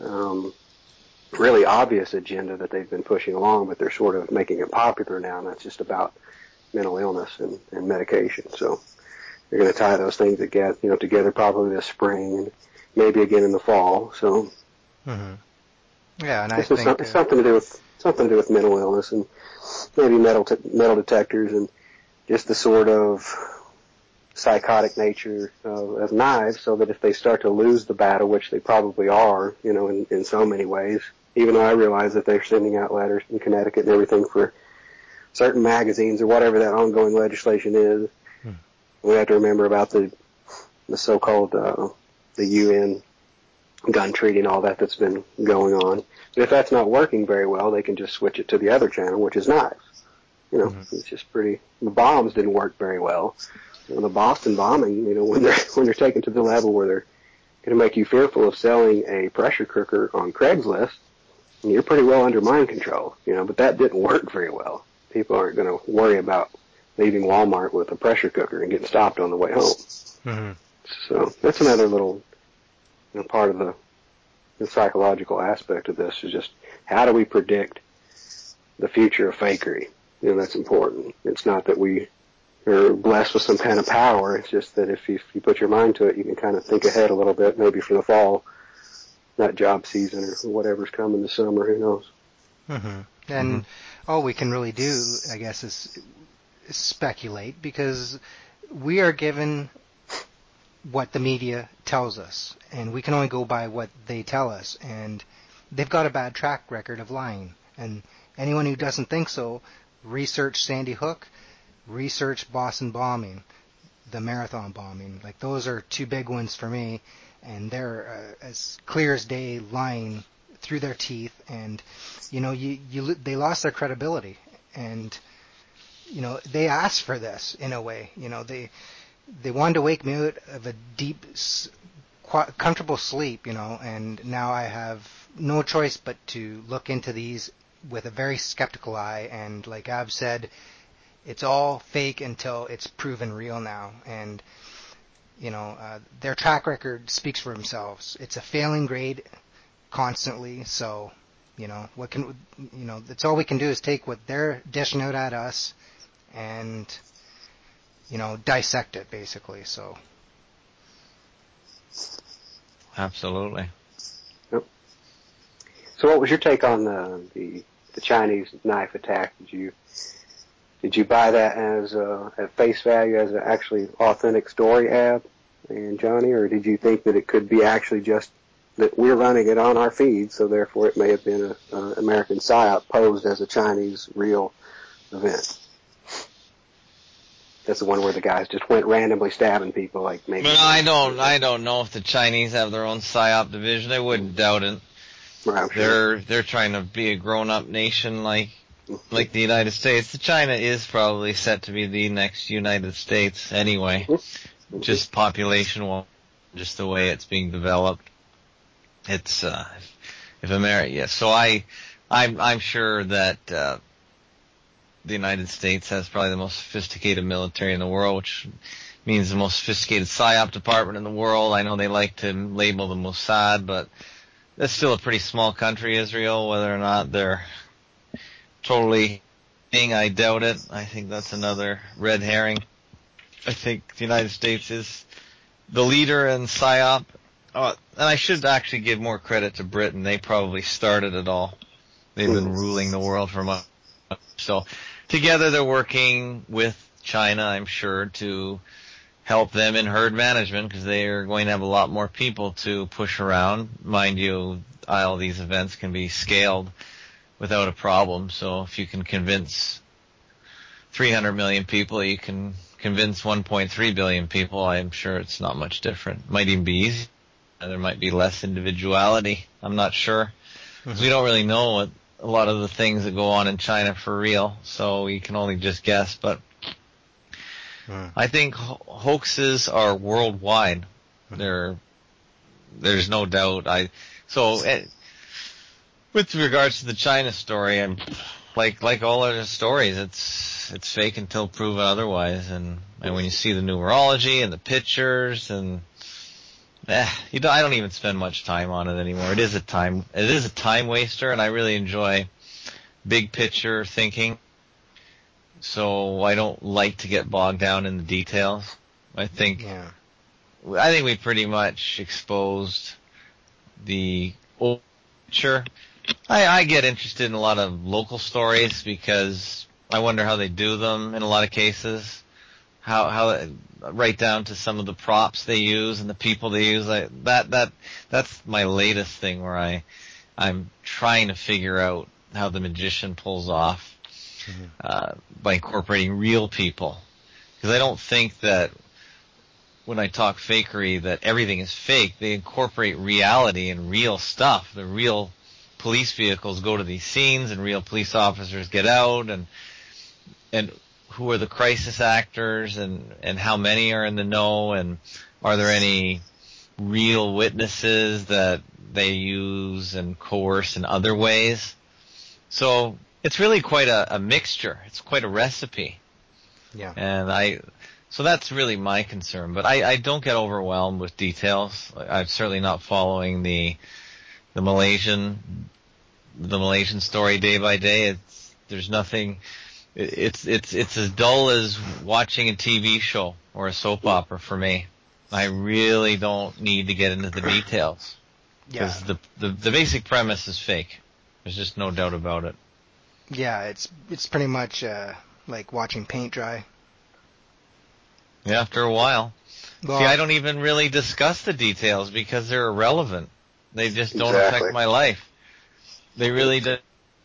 really obvious agenda that they've been pushing along, but they're sort of making it popular now, and that's just about mental illness and medication. So they're going to tie those things together probably this spring and maybe again in the fall. So yeah, and I think it's something to do with mental illness, and maybe metal detectors, and just the sort of psychotic nature of knives, so that if they start to lose the battle, which they probably are, in so many ways, even though I realize that they're sending out letters in Connecticut and everything for certain magazines or whatever that ongoing legislation is. We have to remember about the so-called the UN gun treaty and all that's been going on. But if that's not working very well, they can just switch it to the other channel, which is knives. It's just pretty. The bombs didn't work very well. The Boston bombing, when they're taken to the level where they're going to make you fearful of selling a pressure cooker on Craigslist, and you're pretty well under mind control, but that didn't work very well. People aren't going to worry about leaving Walmart with a pressure cooker and getting stopped on the way home. Mm-hmm. So that's another little part of the psychological aspect of this, is just how do we predict the future of fakery? That's important. It's not that we are blessed with some kind of power. It's just that if you put your mind to it, you can kind of think ahead a little bit, maybe for the fall, not job season or whatever's coming this summer. Who knows? Mm-hmm. And all we can really do, I guess, is speculate, because we are given what the media tells us, and we can only go by what they tell us. And they've got a bad track record of lying. And anyone who doesn't think so, research Sandy Hook, research Boston bombing, the marathon bombing. Like, those are 2 big ones for me, and they're as clear as day, lying through their teeth. And they lost their credibility, and they asked for this in a way. They wanted to wake me out of a deep, comfortable sleep, and now I have no choice but to look into these with a very skeptical eye. And like Ab said, it's all fake until it's proven real now. And, their track record speaks for themselves. It's a failing grade constantly. So, that's all we can do is take what they're dishing out at us and, dissect it, basically. So. Absolutely. Yep. So what was your take on the Chinese knife attack? Did you buy that as at face value as an actually authentic story, Ab? and Johnny, or did you think that it could be actually just that we're running it on our feed, so therefore it may have been an American PSYOP posed as a Chinese real event? That's the one where the guys just went randomly stabbing people, like maybe. Well, I don't know if the Chinese have their own PSYOP division. I wouldn't doubt it. Right, sure. They're trying to be a grown-up nation like the United States. China is probably set to be the next United States anyway. Just population-wise, just the way it's being developed. It's if America, yes. So I'm sure that the United States has probably the most sophisticated military in the world, which means the most sophisticated PSYOP department in the world. I know they like to label the Mossad, but that's still a pretty small country, Israel. Whether or not they're totally I doubt it. I think that's another red herring. I think the United States is the leader in PSYOP. And I should actually give more credit to Britain. They probably started it all. They've been ruling the world for months. So together they're working with China, I'm sure, to help them in herd management because they are going to have a lot more people to push around. Mind you, all these events can be scaled without a problem. So if you can convince 300 million people, you can convince 1.3 billion people. I'm sure it's not much different. Might even be easy. There might be less individuality. I'm not sure. Because we don't really know what a lot of the things that go on in China for real. So we can only just guess. But I think hoaxes are worldwide. There's no doubt. With regards to the China story, I'm like all other stories, it's fake until proven otherwise. And when you see the numerology and the pictures and I don't even spend much time on it anymore. It is a time waster, and I really enjoy big picture thinking. So I don't like to get bogged down in the details. I think we pretty much exposed the old picture. I get interested in a lot of local stories because I wonder how they do them in a lot of cases. How right down to some of the props they use and the people they use. That's my latest thing where I'm trying to figure out how the magician pulls off by incorporating real people. Because I don't think that when I talk fakery that everything is fake. They incorporate reality and real stuff. The real police vehicles go to these scenes and real police officers get out and who are the crisis actors and how many are in the know and are there any real witnesses that they use and coerce in other ways. So it's really quite a mixture. It's quite a recipe. Yeah. And so that's really my concern. But I don't get overwhelmed with details. I'm certainly not following the Malaysian story day by day. There's nothing. It's as dull as watching a TV show or a soap opera for me. I really don't need to get into the details. Because the basic premise is fake. There's just no doubt about it. Yeah, it's pretty much like watching paint dry. Yeah, after a while. Well, see, I don't even really discuss the details because they're irrelevant. They just don't affect my life. They really do.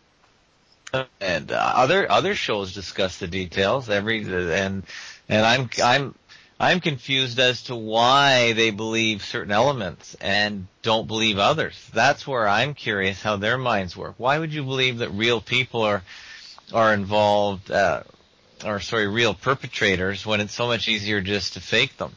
And other shows discuss the details and I'm confused as to why they believe certain elements and don't believe others. That's where I'm curious how their minds work. Why would you believe that real people are involved real perpetrators when it's so much easier just to fake them?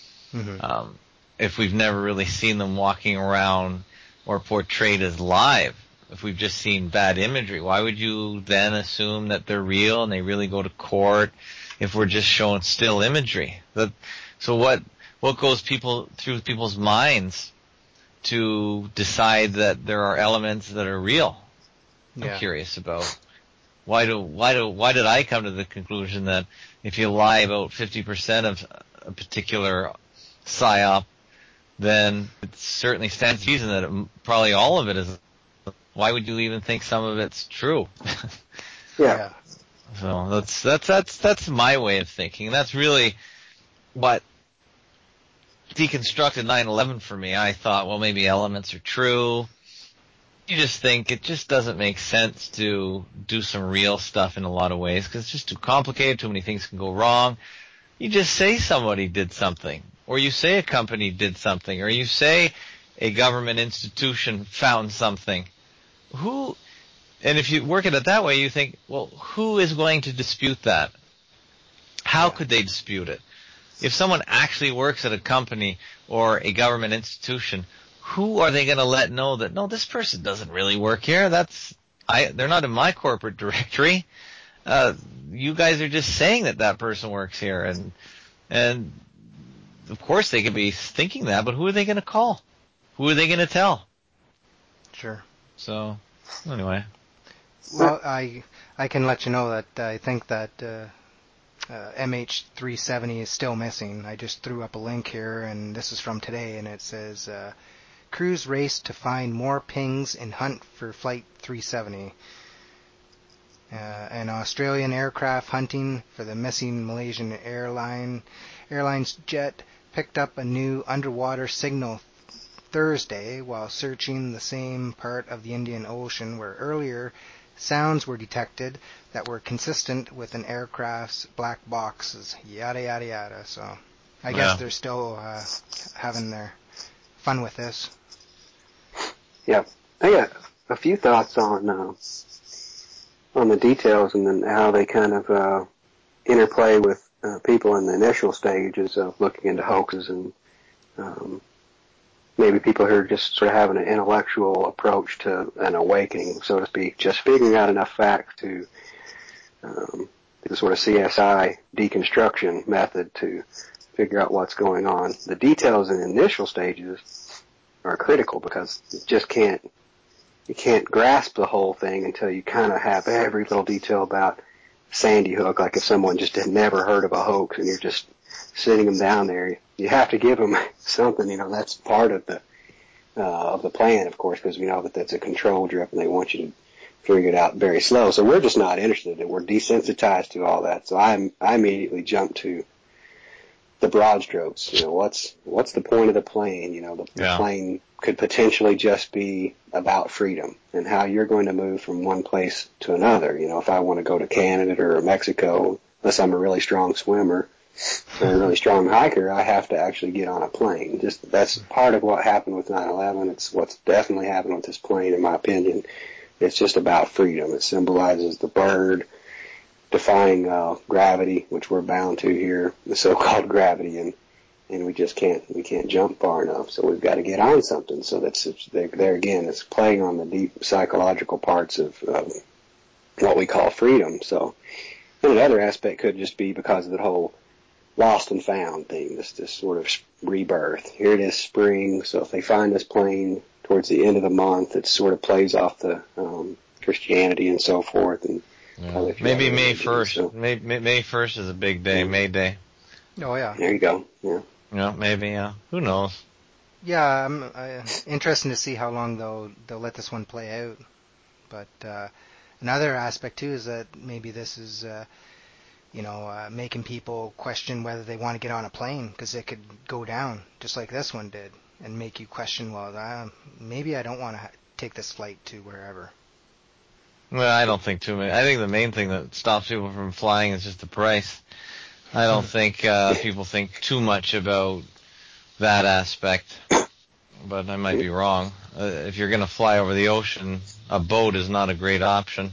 If we've never really seen them walking around or portrayed as live. If we've just seen bad imagery, why would you then assume that they're real and they really go to court if we're just showing still imagery? So what goes through people's minds to decide that there are elements that are real? Yeah. I'm curious about. Why did I come to the conclusion that if you lie about 50% of a particular PSYOP, then it certainly stands to reason that probably all of it is. Why would you even think some of it's true? Yeah. So that's my way of thinking. That's really what deconstructed 9/11 for me. I thought, well, maybe elements are true. You just think it just doesn't make sense to do some real stuff in a lot of ways because it's just too complicated. Too many things can go wrong. You just say somebody did something, or you say a company did something, or you say a government institution found something. And if you work at it that way, you think, well, who is going to dispute that? How could they dispute it? If someone actually works at a company or a government institution, who are they going to let know that, no, this person doesn't really work here? They're not in my corporate directory. You guys are just saying that person works here. And of course they could be thinking that, but who are they going to call? Who are they going to tell? Sure. So, anyway. Well, I can let you know that I think that MH370 is still missing. I just threw up a link here, and this is from today, and it says, crews race to find more pings and hunt for Flight 370. An Australian aircraft hunting for the missing Malaysian Airlines jet picked up a new underwater signal Thursday while searching the same part of the Indian Ocean where earlier sounds were detected that were consistent with an aircraft's black boxes. Yada, yada, yada. So I guess they're still having their fun with this. Yeah. I got a few thoughts on the details and then how they kind of interplay with people in the initial stages of looking into hoaxes and maybe people who are just sort of having an intellectual approach to an awakening, so to speak, just figuring out enough facts to the sort of CSI deconstruction method to figure out what's going on. The details in the initial stages are critical because you can't grasp the whole thing until you kind of have every little detail about Sandy Hook, like if someone just had never heard of a hoax and you're just sitting them down there, you have to give them something, that's part of the plan, of course, because we know that that's a control drip and they want you to figure it out very slow. So we're just not interested in it. We're desensitized to all that. So I immediately jump to the broad strokes. What's the point of the plane? The plane could potentially just be about freedom and how you're going to move from one place to another. If I want to go to Canada or Mexico, unless I'm a really strong swimmer or a really strong hiker, I have to actually get on a plane. That's part of what happened with 9/11. It's what's definitely happened with this plane, in my opinion. It's just about freedom. It symbolizes the bird defying gravity, which we're bound to here, the so-called gravity, and we can't jump far enough, so we've got to get on something. So there again, it's playing on the deep psychological parts of what we call freedom. So, and another aspect could just be because of the whole lost and found thing, this sort of rebirth. Here it is spring, so if they find this plane towards the end of the month, it sort of plays off the Christianity and so forth. And maybe May 1st. So. May 1st is a big day, May Day. Oh, yeah. There you go, yeah. Yeah, maybe, yeah. Who knows? Yeah, I'm interested to see how long they'll let this one play out. But another aspect, too, is that maybe this is, making people question whether they want to get on a plane, because it could go down, just like this one did, and make you question, well, maybe I don't want to take this flight to wherever. Well, I don't think too many. I think the main thing that stops people from flying is just the price. I don't think people think too much about that aspect, but I might be wrong. If you're going to fly over the ocean, a boat is not a great option.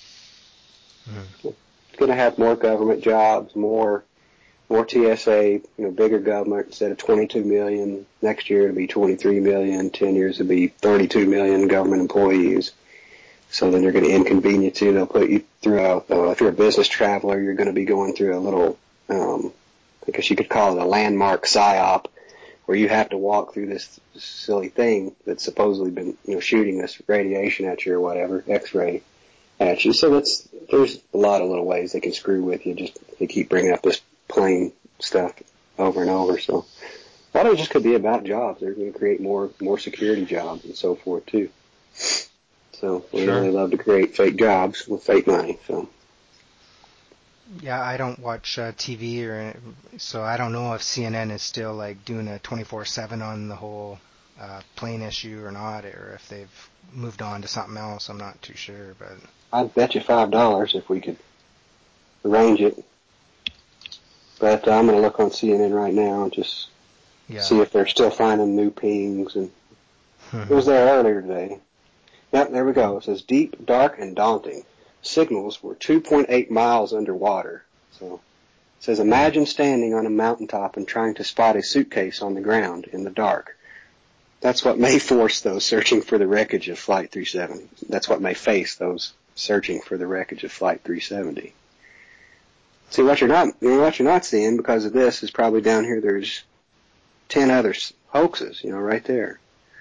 It's going to have more government jobs, more TSA, bigger government. Instead of 22 million, next year it'll be 23 million. 10 years it'll be 32 million government employees. So then they're going to inconvenience you. They'll put you through if you're a business traveler, you're going to be going through a little, I guess you could call it a landmark PSYOP, where you have to walk through this silly thing that's supposedly been, shooting this radiation at you or whatever, X-ray at you. So there's a lot of little ways they can screw with you. Just they keep bringing up this plane stuff over and over. So a lot of it just could be about jobs. They're going to create more security jobs and so forth too. So we really love to create fake jobs with fake money. So Yeah, I don't watch TV, so I don't know if CNN is still like doing a 24/7 on the whole plane issue or not, or if they've moved on to something else. I'm not too sure, but I'd bet you $5 if we could arrange it. But I'm going to look on CNN right now and just see if they're still finding new pings. And it was there earlier today. Yep, there we go. It says deep, dark, and daunting. Signals were 2.8 miles underwater. So it says, imagine standing on a mountaintop and trying to spot a suitcase on the ground in the dark. That's what may force those searching for the wreckage of Flight 370. That's what may face those searching for the wreckage of Flight 370. See, what you're not seeing because of this is probably down here there's 10 other hoaxes, right there.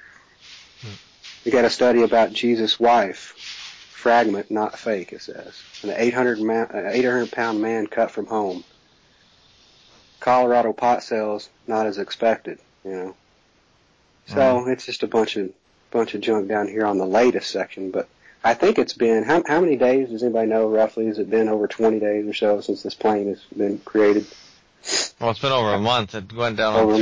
We got a study about Jesus' wife. Fragment, not fake, it says. An 800-pound man cut from home. Colorado pot sales, not as expected, So it's just a bunch of junk down here on the latest section. But I think it's been, how many days, does anybody know roughly? Has it been over 20 days or so since this plane has been created? Well, it's been over a month. It went down on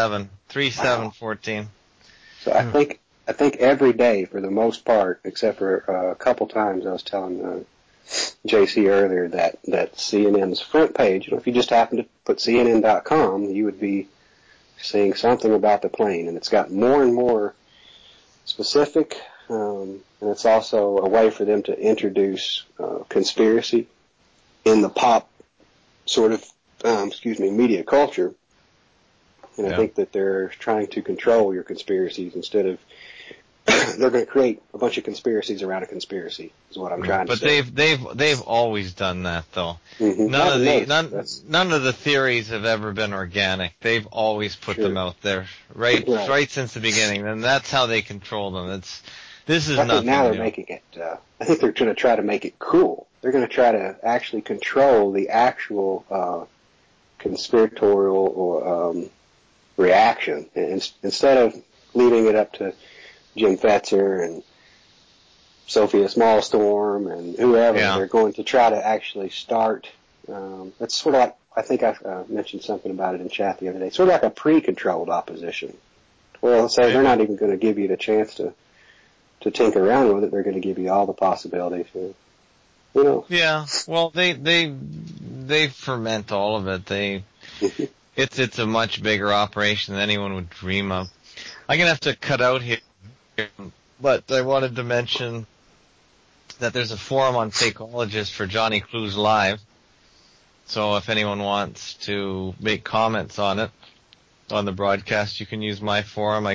3/7/14. So I think every day, for the most part, except for a couple times, I was telling JC earlier that CNN's front page, if you just happen to put CNN.com, you would be seeing something about the plane, and it's got more and more specific, and it's also a way for them to introduce conspiracy in the pop sort of, media culture. And I think that they're trying to control your conspiracies instead of they're going to create a bunch of conspiracies around a conspiracy, is what I'm trying to say. But they've always done that, though. Mm-hmm. None of the theories have ever been organic. They've always put them out there, right since the beginning, and that's how they control them. This is nothing now they're new. making it. I think they're going to try to make it cool. They're going to try to actually control the actual conspiratorial or reaction, and instead of leaving it up to Jim Fetzer and Sophia Smallstorm and whoever, they're going to try to actually start. That's sort of like, I think I mentioned something about it in chat the other day, sort of like a pre-controlled opposition. Well, say they're not even going to give you the chance to tinker around with it. They're going to give you all the possibilities. Yeah, well, they ferment all of it. It's a much bigger operation than anyone would dream of. I'm gonna have to cut out here, but I wanted to mention that there's a forum on Fakeologist for Johnny Clues Live. So if anyone wants to make comments on it, on the broadcast, you can use my forum,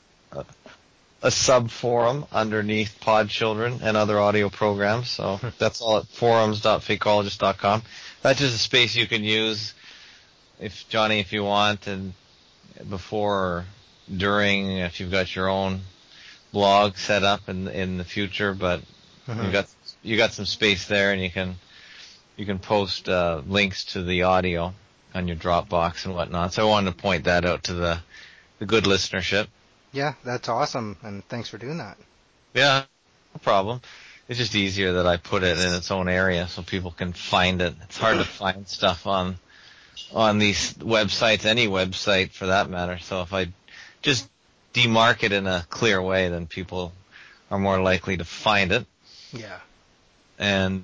a sub-forum underneath Pod Children and other audio programs. So that's all at forums.fakeologist.com. That's just a space you can use if you want, and before or during, if you've got your own blog set up in the future, but you got some space there, and you can post links to the audio on your Dropbox and whatnot. So I wanted to point that out to the good listenership. Yeah, that's awesome, and thanks for doing that. Yeah, no problem. It's just easier that I put it in its own area so people can find it. It's hard to find stuff on these websites, any website for that matter. So if I just demark it in a clear way, then people are more likely to find it. Yeah. And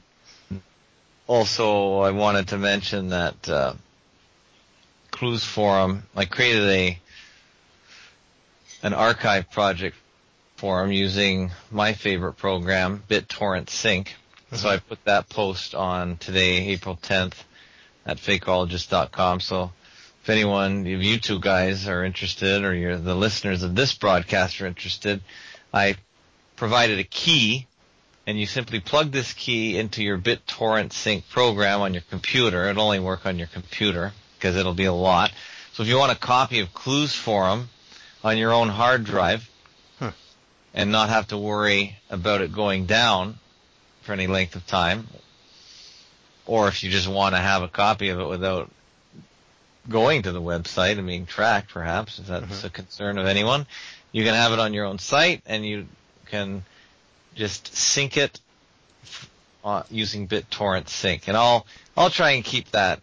also, I wanted to mention that Clues Forum, I created an archive project forum using my favorite program, BitTorrent Sync. So I put that post on today, April 10th, at fakeologist.com. So if anyone, if you two guys are interested, or you're the listeners of this broadcast are interested, I provided a key, and you simply plug this key into your BitTorrent Sync program on your computer. It'll only work on your computer because it'll be a lot. So if you want a copy of Clues Forum on your own hard drive and not have to worry about it going down for any length of time, or if you just want to have a copy of it without going to the website and being tracked, perhaps, if that's a concern of anyone, you can have it on your own site, and you can just sync it using BitTorrent Sync. And I'll I'll try and keep that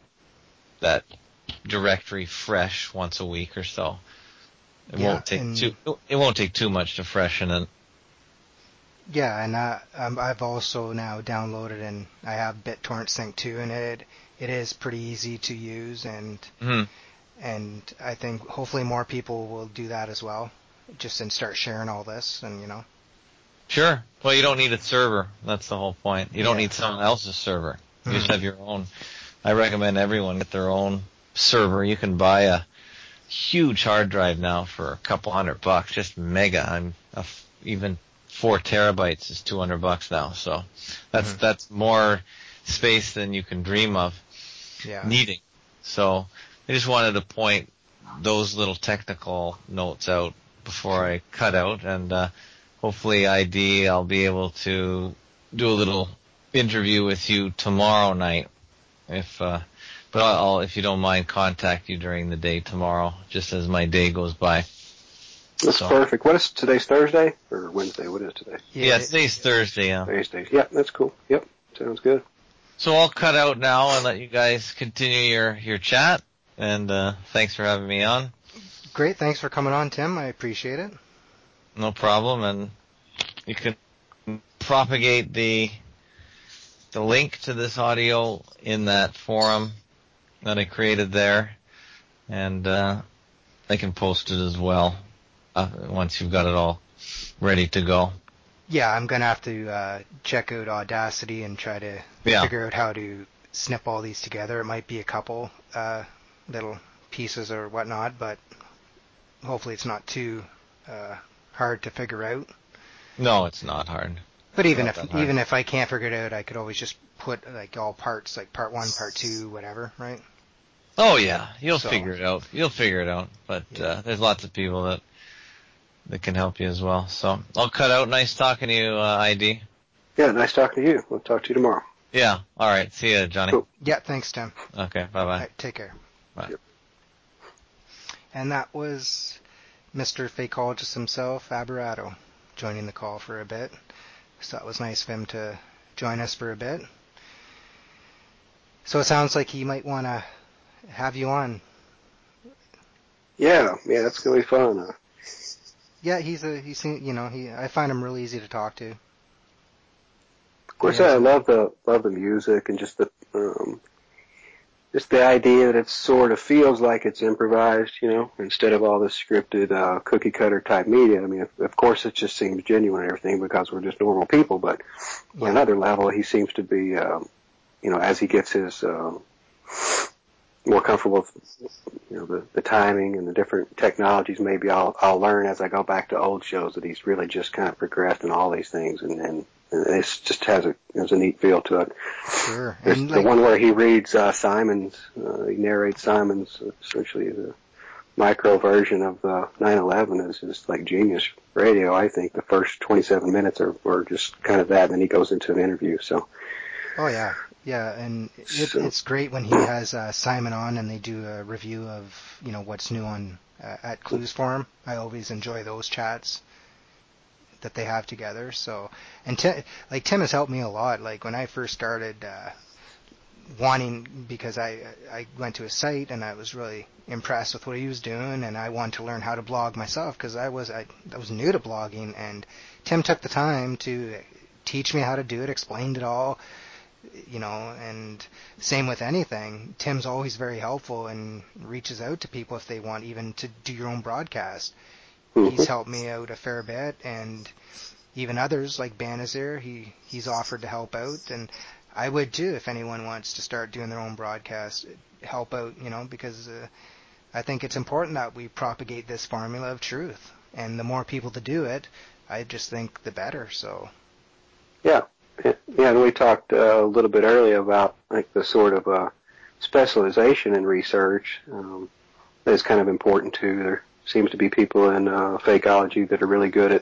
directory fresh once a week or so. It won't take too much to freshen it. Yeah, and I've also now downloaded, and I have BitTorrent Sync too, and it is pretty easy to use, and I think hopefully more people will do that as well, and start sharing all this, and Sure. Well, you don't need a server. That's the whole point. You don't need someone else's server. You just have your own. I recommend everyone get their own server. You can buy a huge hard drive now for a couple $100, just mega. Even 4 terabytes is $200 now. So that's more space than you can dream of needing. So I just wanted to point those little technical notes out before I cut out, and hopefully I'll be able to do a little interview with you tomorrow night. But I'll, if you don't mind, contact you during the day tomorrow, just as my day goes by. That's perfect. What is today's Thursday or Wednesday? What is today? Yeah, today's Thursday. Yeah. Thursday. Yeah, that's cool. Yep, sounds good. So I'll cut out now and let you guys continue your chat. And thanks for having me on. Great, thanks for coming on, Tim. I appreciate it. No problem. And you can propagate the link to this audio in that forum that I created there, and I can post it as well once you've got it all ready to go. Yeah, I'm going to have to check out Audacity and try to figure out how to snip all these together. It might be a couple little pieces or whatnot, but hopefully it's not too hard to figure out. No, it's not hard. But even if I can't figure it out, I could always just put like all parts, like part 1, part 2, whatever, right? Oh yeah, you'll figure it out. You'll figure it out. But there's lots of people that can help you as well. So I'll cut out. Nice talking to you, ID. Yeah, nice talking to you. We'll talk to you tomorrow. Yeah. All right. See you, Johnny. Cool. Yeah. Thanks, Tim. Okay. Bye-bye. All right, take care. Bye. Yep. And that was Mr. Fakeologist himself, Aberrato, joining the call for a bit. So it was nice of him to join us for a bit. So it sounds like he might want to have you on. Yeah, that's gonna be fun. Yeah, I find him really easy to talk to. Of course, I love the music and just the idea that it sort of feels like it's improvised, instead of all this scripted cookie cutter type media. I mean, of course, it just seems genuine and everything because we're just normal people. But on another level, he seems to be, as he gets his more comfortable with, the timing and the different technologies, maybe I'll learn as I go back to old shows that he's really just kind of progressed in all these things, and it just has a neat feel to it. Sure. There's the one where he reads Simon's, he narrates Simon's, essentially the micro version of 9/11 is just like genius radio. I think the first 27 minutes are just kind of that, and then he goes into an interview. So. Oh yeah. Yeah, and it's great when he has Simon on and they do a review of what's new on at Clues Forum. I always enjoy those chats that they have together. So, and Tim has helped me a lot. Like when I first started wanting, because I went to his site and I was really impressed with what he was doing, and I wanted to learn how to blog myself because I was new to blogging, and Tim took the time to teach me how to do it, explained it all. And same with anything. Tim's always very helpful and reaches out to people if they want even to do your own broadcast. Mm-hmm. He's helped me out a fair bit, and even others like Banazir, he's offered to help out, and I would too if anyone wants to start doing their own broadcast, help out, because I think it's important that we propagate this formula of truth, and the more people to do it, I just think the better. So. Yeah. Yeah, and we talked a little bit earlier about like the sort of specialization in research that is kind of important too. There seems to be people in fakeology that are really good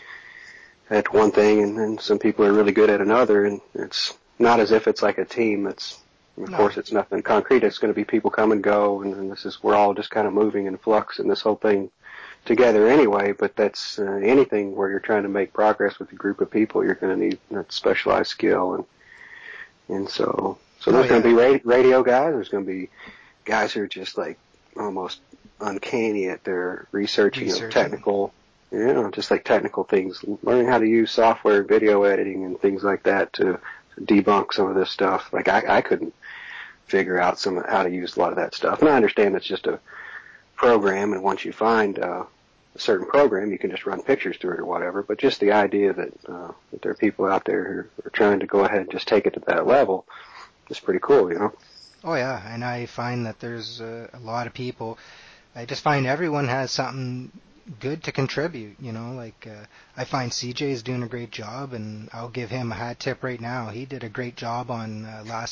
at one thing, and then some people are really good at another. And it's not as if it's like a team. Of course, it's nothing concrete. It's going to be people come and go, and we're all just kind of moving in flux in this whole thing together anyway, but that's anything where you're trying to make progress with a group of people, you're going to need that specialized skill, and so So there's going to be radio guys. There's going to be guys who are just like almost uncanny at their researching. Technical, just like technical things, learning how to use software, video editing, and things like that to debunk some of this stuff. Like I couldn't figure out how to use a lot of that stuff, and I understand it's just a program, and once you find a certain program, you can just run pictures through it or whatever. But just the idea that there are people out there who are trying to go ahead and just take it to that level is pretty cool, Oh yeah, and I find that there's a lot of people. I just find everyone has something good to contribute, I find CJ is doing a great job, and I'll give him a hat tip right now. He did a great job on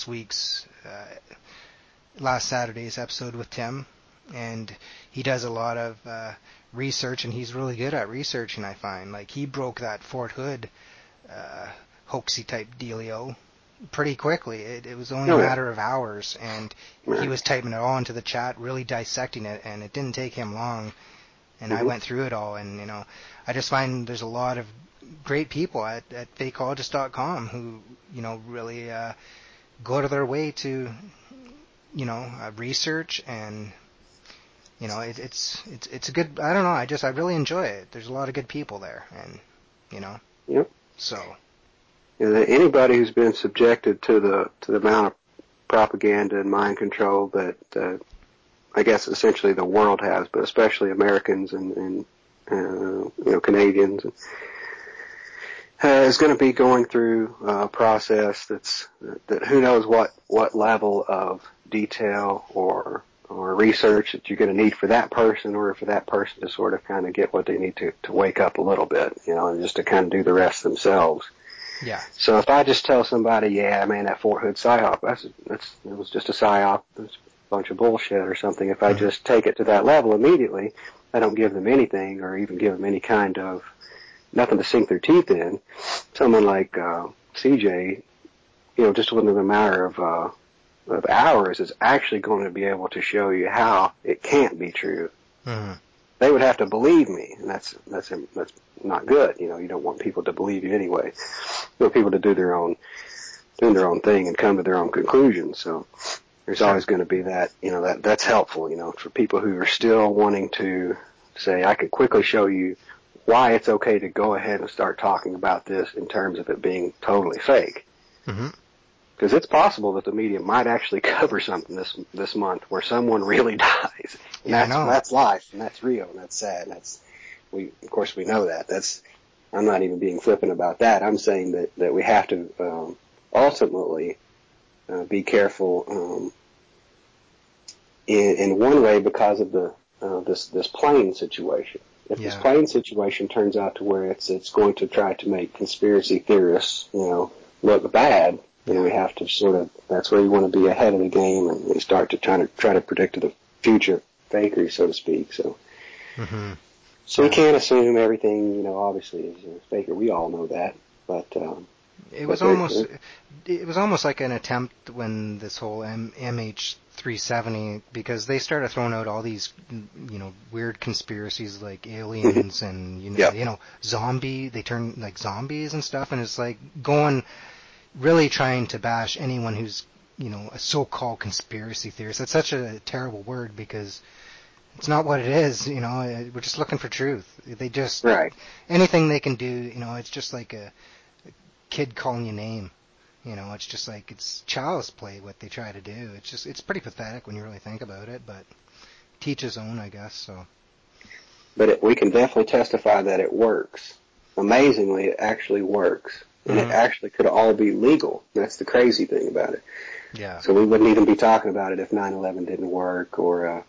last Saturday's episode with Tim, and he does a lot of research, and he's really good at researching, I find. Like, he broke that Fort Hood hoaxy type dealio pretty quickly. It was only a matter of hours, and he was typing it all into the chat, really dissecting it, and it didn't take him long. And I went through it all, and I just find there's a lot of great people at fakeologist.com who really go to their way to research, and it's a good. I don't know. I really enjoy it. There's a lot of good people there, and so. Anybody who's been subjected to the amount of propaganda and mind control that I guess essentially the world has, but especially Americans and Canadians, is going to be going through a process that who knows what level of detail or research that you're going to need for that person, or for that person to sort of kind of get what they need to wake up a little bit, and just to kind of do the rest themselves. Yeah. So if I just tell somebody, yeah, man, that Fort Hood psyop, it was just a psyop, it's a bunch of bullshit or something. If I just take it to that level immediately, I don't give them anything, or even give them any kind of nothing to sink their teeth in. Someone like CJ, just within a matter of hours, is actually going to be able to show you how it can't be true. Mm-hmm. They would have to believe me, and that's not good. You don't want people to believe you anyway. You want people to doing their own thing and come to their own conclusions. So there's always going to be that, that's helpful, for people who are still wanting to say, I can quickly show you why it's okay to go ahead and start talking about this in terms of it being totally fake. Mm-hmm. Because it's possible that the media might actually cover something this month where someone really dies. And that's life, and that's real, and that's sad. Of course we know that. I'm not even being flippant about that. I'm saying that we have to ultimately be careful in one way because of this plane situation. If this plane situation turns out to where it's going to try to make conspiracy theorists, look bad, then we have to that's where you want to be ahead of the game, and you start to try to predict the future fakery, so to speak. So, we can't assume everything, obviously is a faker. We all know that, but it was almost like an attempt when this whole MH370, because they started throwing out all these weird conspiracies like aliens and zombie. They turn like zombies and stuff, and it's like really trying to bash anyone who's a so-called conspiracy theorist. That's such a terrible word, because it's not what it is. We're just looking for truth. They just anything they can do. It's just like a kid calling you name. It's just like it's child's play what they try to do. It's pretty pathetic when you really think about it. But teach his own, I guess. So. But we can definitely testify that it works. Amazingly, it actually works. And it actually could all be legal. That's the crazy thing about it. Yeah. So we wouldn't even be talking about it if 9/11 didn't work, or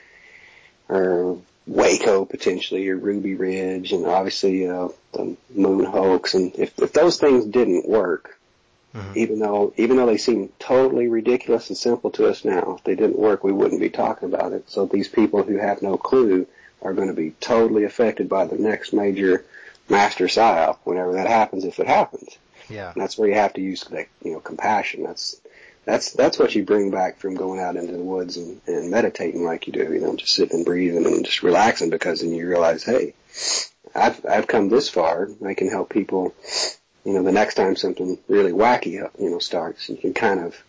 Waco potentially, or Ruby Ridge, and obviously the moon hoax. And if those things didn't work, even though they seem totally ridiculous and simple to us now, if they didn't work, we wouldn't be talking about it. So these people who have no clue are going to be totally affected by the next major master psyop whenever that happens, if it happens. Yeah. And that's where you have to use compassion. That's what you bring back from going out into the woods and meditating like you do, just sitting and breathing and just relaxing, because then you realize, hey, I've come this far. I can help people, the next time something really wacky, starts, you can kind of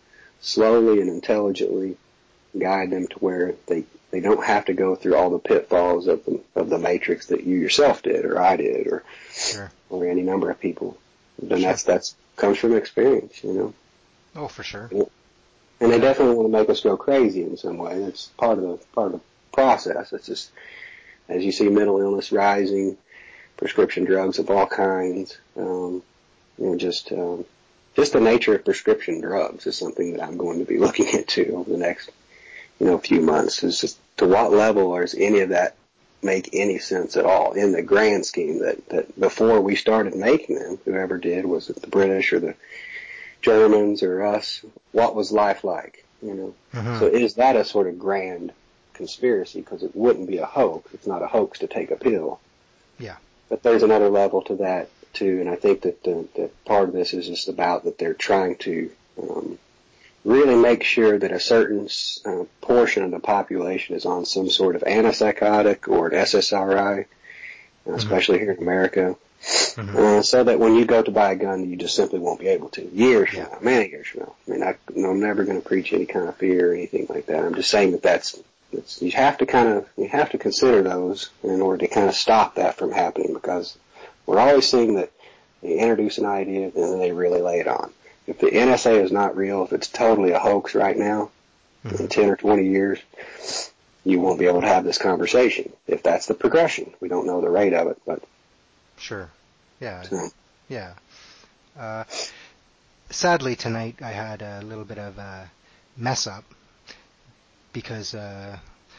slowly and intelligently guide them to where they don't have to go through all the pitfalls of the matrix that you yourself did, or I did, or Sure. or any number of people. And Sure. that's comes from experience, you know. Oh, for sure. And they definitely want to make us go crazy in some way. It's part of the process. It's just, as you see mental illness rising, prescription drugs of all kinds, just the nature of prescription drugs is something that I'm going to be looking into over the next, few months. Is just to what level, or does any of that make any sense at all in the grand scheme that before we started making them, whoever did, was it the British or the Germans or us, what was life like, Mm-hmm. So is that a sort of grand conspiracy? Because it wouldn't be a hoax. It's not a hoax to take a pill. Yeah. But there's another level to that too, and I think that part of this is just about that they're trying to really make sure that a certain portion of the population is on some sort of antipsychotic or an SSRI, especially here in America, so that when you go to buy a gun, you just simply won't be able to. Years from now, many years from now. I mean, I'm never going to preach any kind of fear or anything like that. I'm just saying that you have to consider those in order to kind of stop that from happening, because we're always seeing that they introduce an idea and then they really lay it on. If the NSA is not real, if it's totally a hoax right now, in 10 or 20 years, you won't be able to have this conversation. If that's the progression, we don't know the rate of it, but sure, yeah, so. Yeah. Sadly, tonight I had a little bit of a mess up because I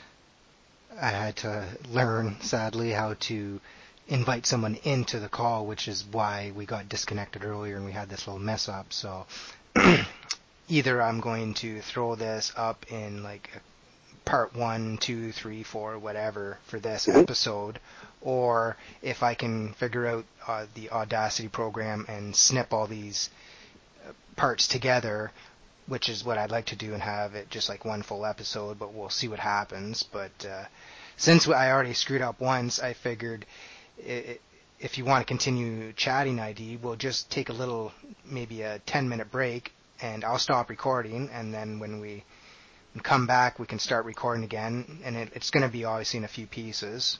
had to learn, sadly, how to invite someone into the call, which is why we got disconnected earlier and we had this little mess up. So either I'm going to throw this up in like part 1, 2, 3, 4, whatever for this episode, or if I can figure out the Audacity program and snip all these parts together, which is what I'd like to do, and have it just like one full episode, but we'll see what happens. But since I already screwed up once, I figured if you want to continue chatting, ID, we'll just take a little, maybe a 10-minute break, and I'll stop recording, and then when we come back, we can start recording again, and it's going to be obviously in a few pieces.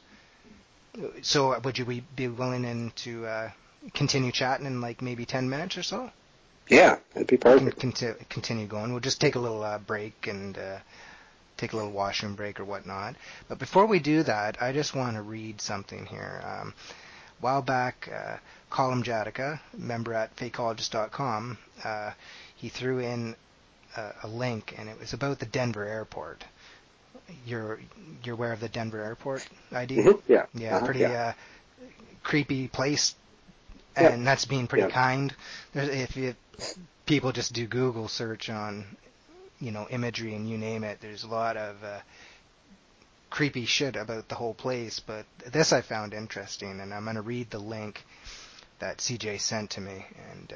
So would you be willing to continue chatting in like maybe 10 minutes or so? Yeah, that'd be perfect. We can continue going. We'll just take a little break and take a little washroom break or whatnot. But before we do that, I just want to read something here. A while back, Colm Jadica, member at fakeologist.com, he threw in a link, and it was about the Denver airport. You're aware of the Denver airport, ID? Mm-hmm. Yeah. Yeah, pretty creepy place, and that's being pretty kind. If people just do Google search on, imagery and you name it, there's a lot of creepy shit about the whole place. But this I found interesting, and I'm going to read the link that CJ sent to me, and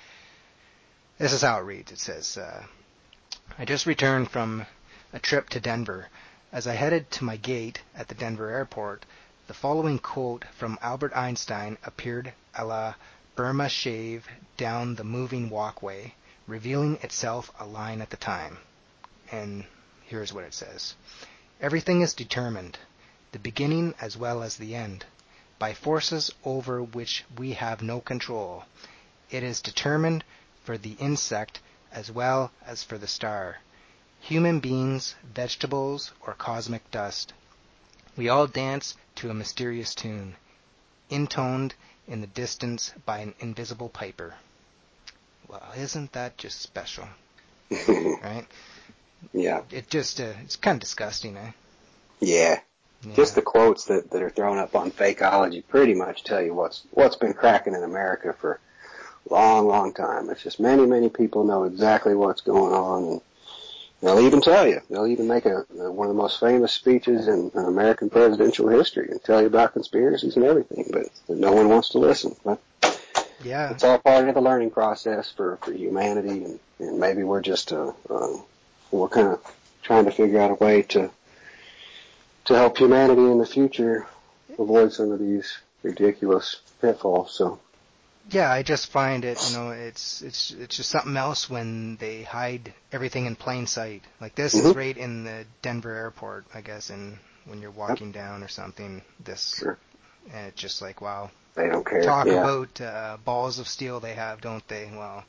this is how it reads. It says, I just returned from a trip to Denver. As I headed to my gate at the Denver airport, the following quote from Albert Einstein appeared a la Burma shave down the moving walkway, revealing itself a line at the time. And here's what it says. Everything is determined, the beginning as well as the end, by forces over which we have no control. It is determined for the insect as well as for the star. Human beings, vegetables, or cosmic dust. We all dance to a mysterious tune, intoned in the distance by an invisible piper. Well, isn't that just special? Right? Yeah. It's kind of disgusting, eh? Yeah. Just the quotes that are thrown up on Fakeology pretty much tell you what's been cracking in America for a long, long time. It's just many people know exactly what's going on, and they'll even tell you. They'll even make one of the most famous speeches in American presidential history and tell you about conspiracies and everything, but no one wants to listen. But it's all part of the learning process for humanity, and maybe we're just we're kind of trying to figure out a way to help humanity in the future avoid some of these ridiculous pitfalls. So Yeah, I just find it, it's just something else when they hide everything in plain sight. Like this is right in the Denver airport, I guess, and when you're walking down or something, Sure. and it's just like, wow. They don't care. Talk about balls of steel they have, don't they? Well,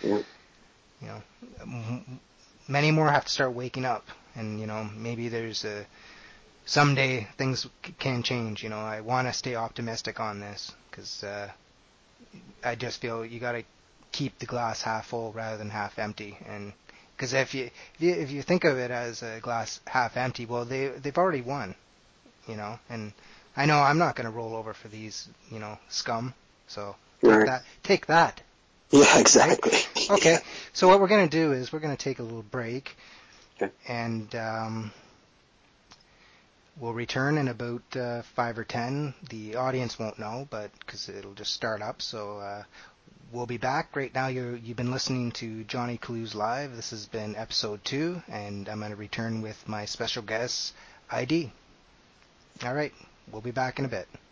many more have to start waking up, and maybe there's someday things can change. I want to stay optimistic on this because I just feel you got to keep the glass half full rather than half empty, and because if you think of it as a glass half empty, well they've already won, and I know I'm not going to roll over for these scum, so take that. Yeah, exactly. Right? Okay, so what we're going to do is we're going to take a little break, and we'll return in about 5 or 10. The audience won't know, but because it'll just start up. So we'll be back. Right now, you've been listening to Johnny Clues Live. This has been episode 2, and I'm going to return with my special guest, ID. All right, we'll be back in a bit.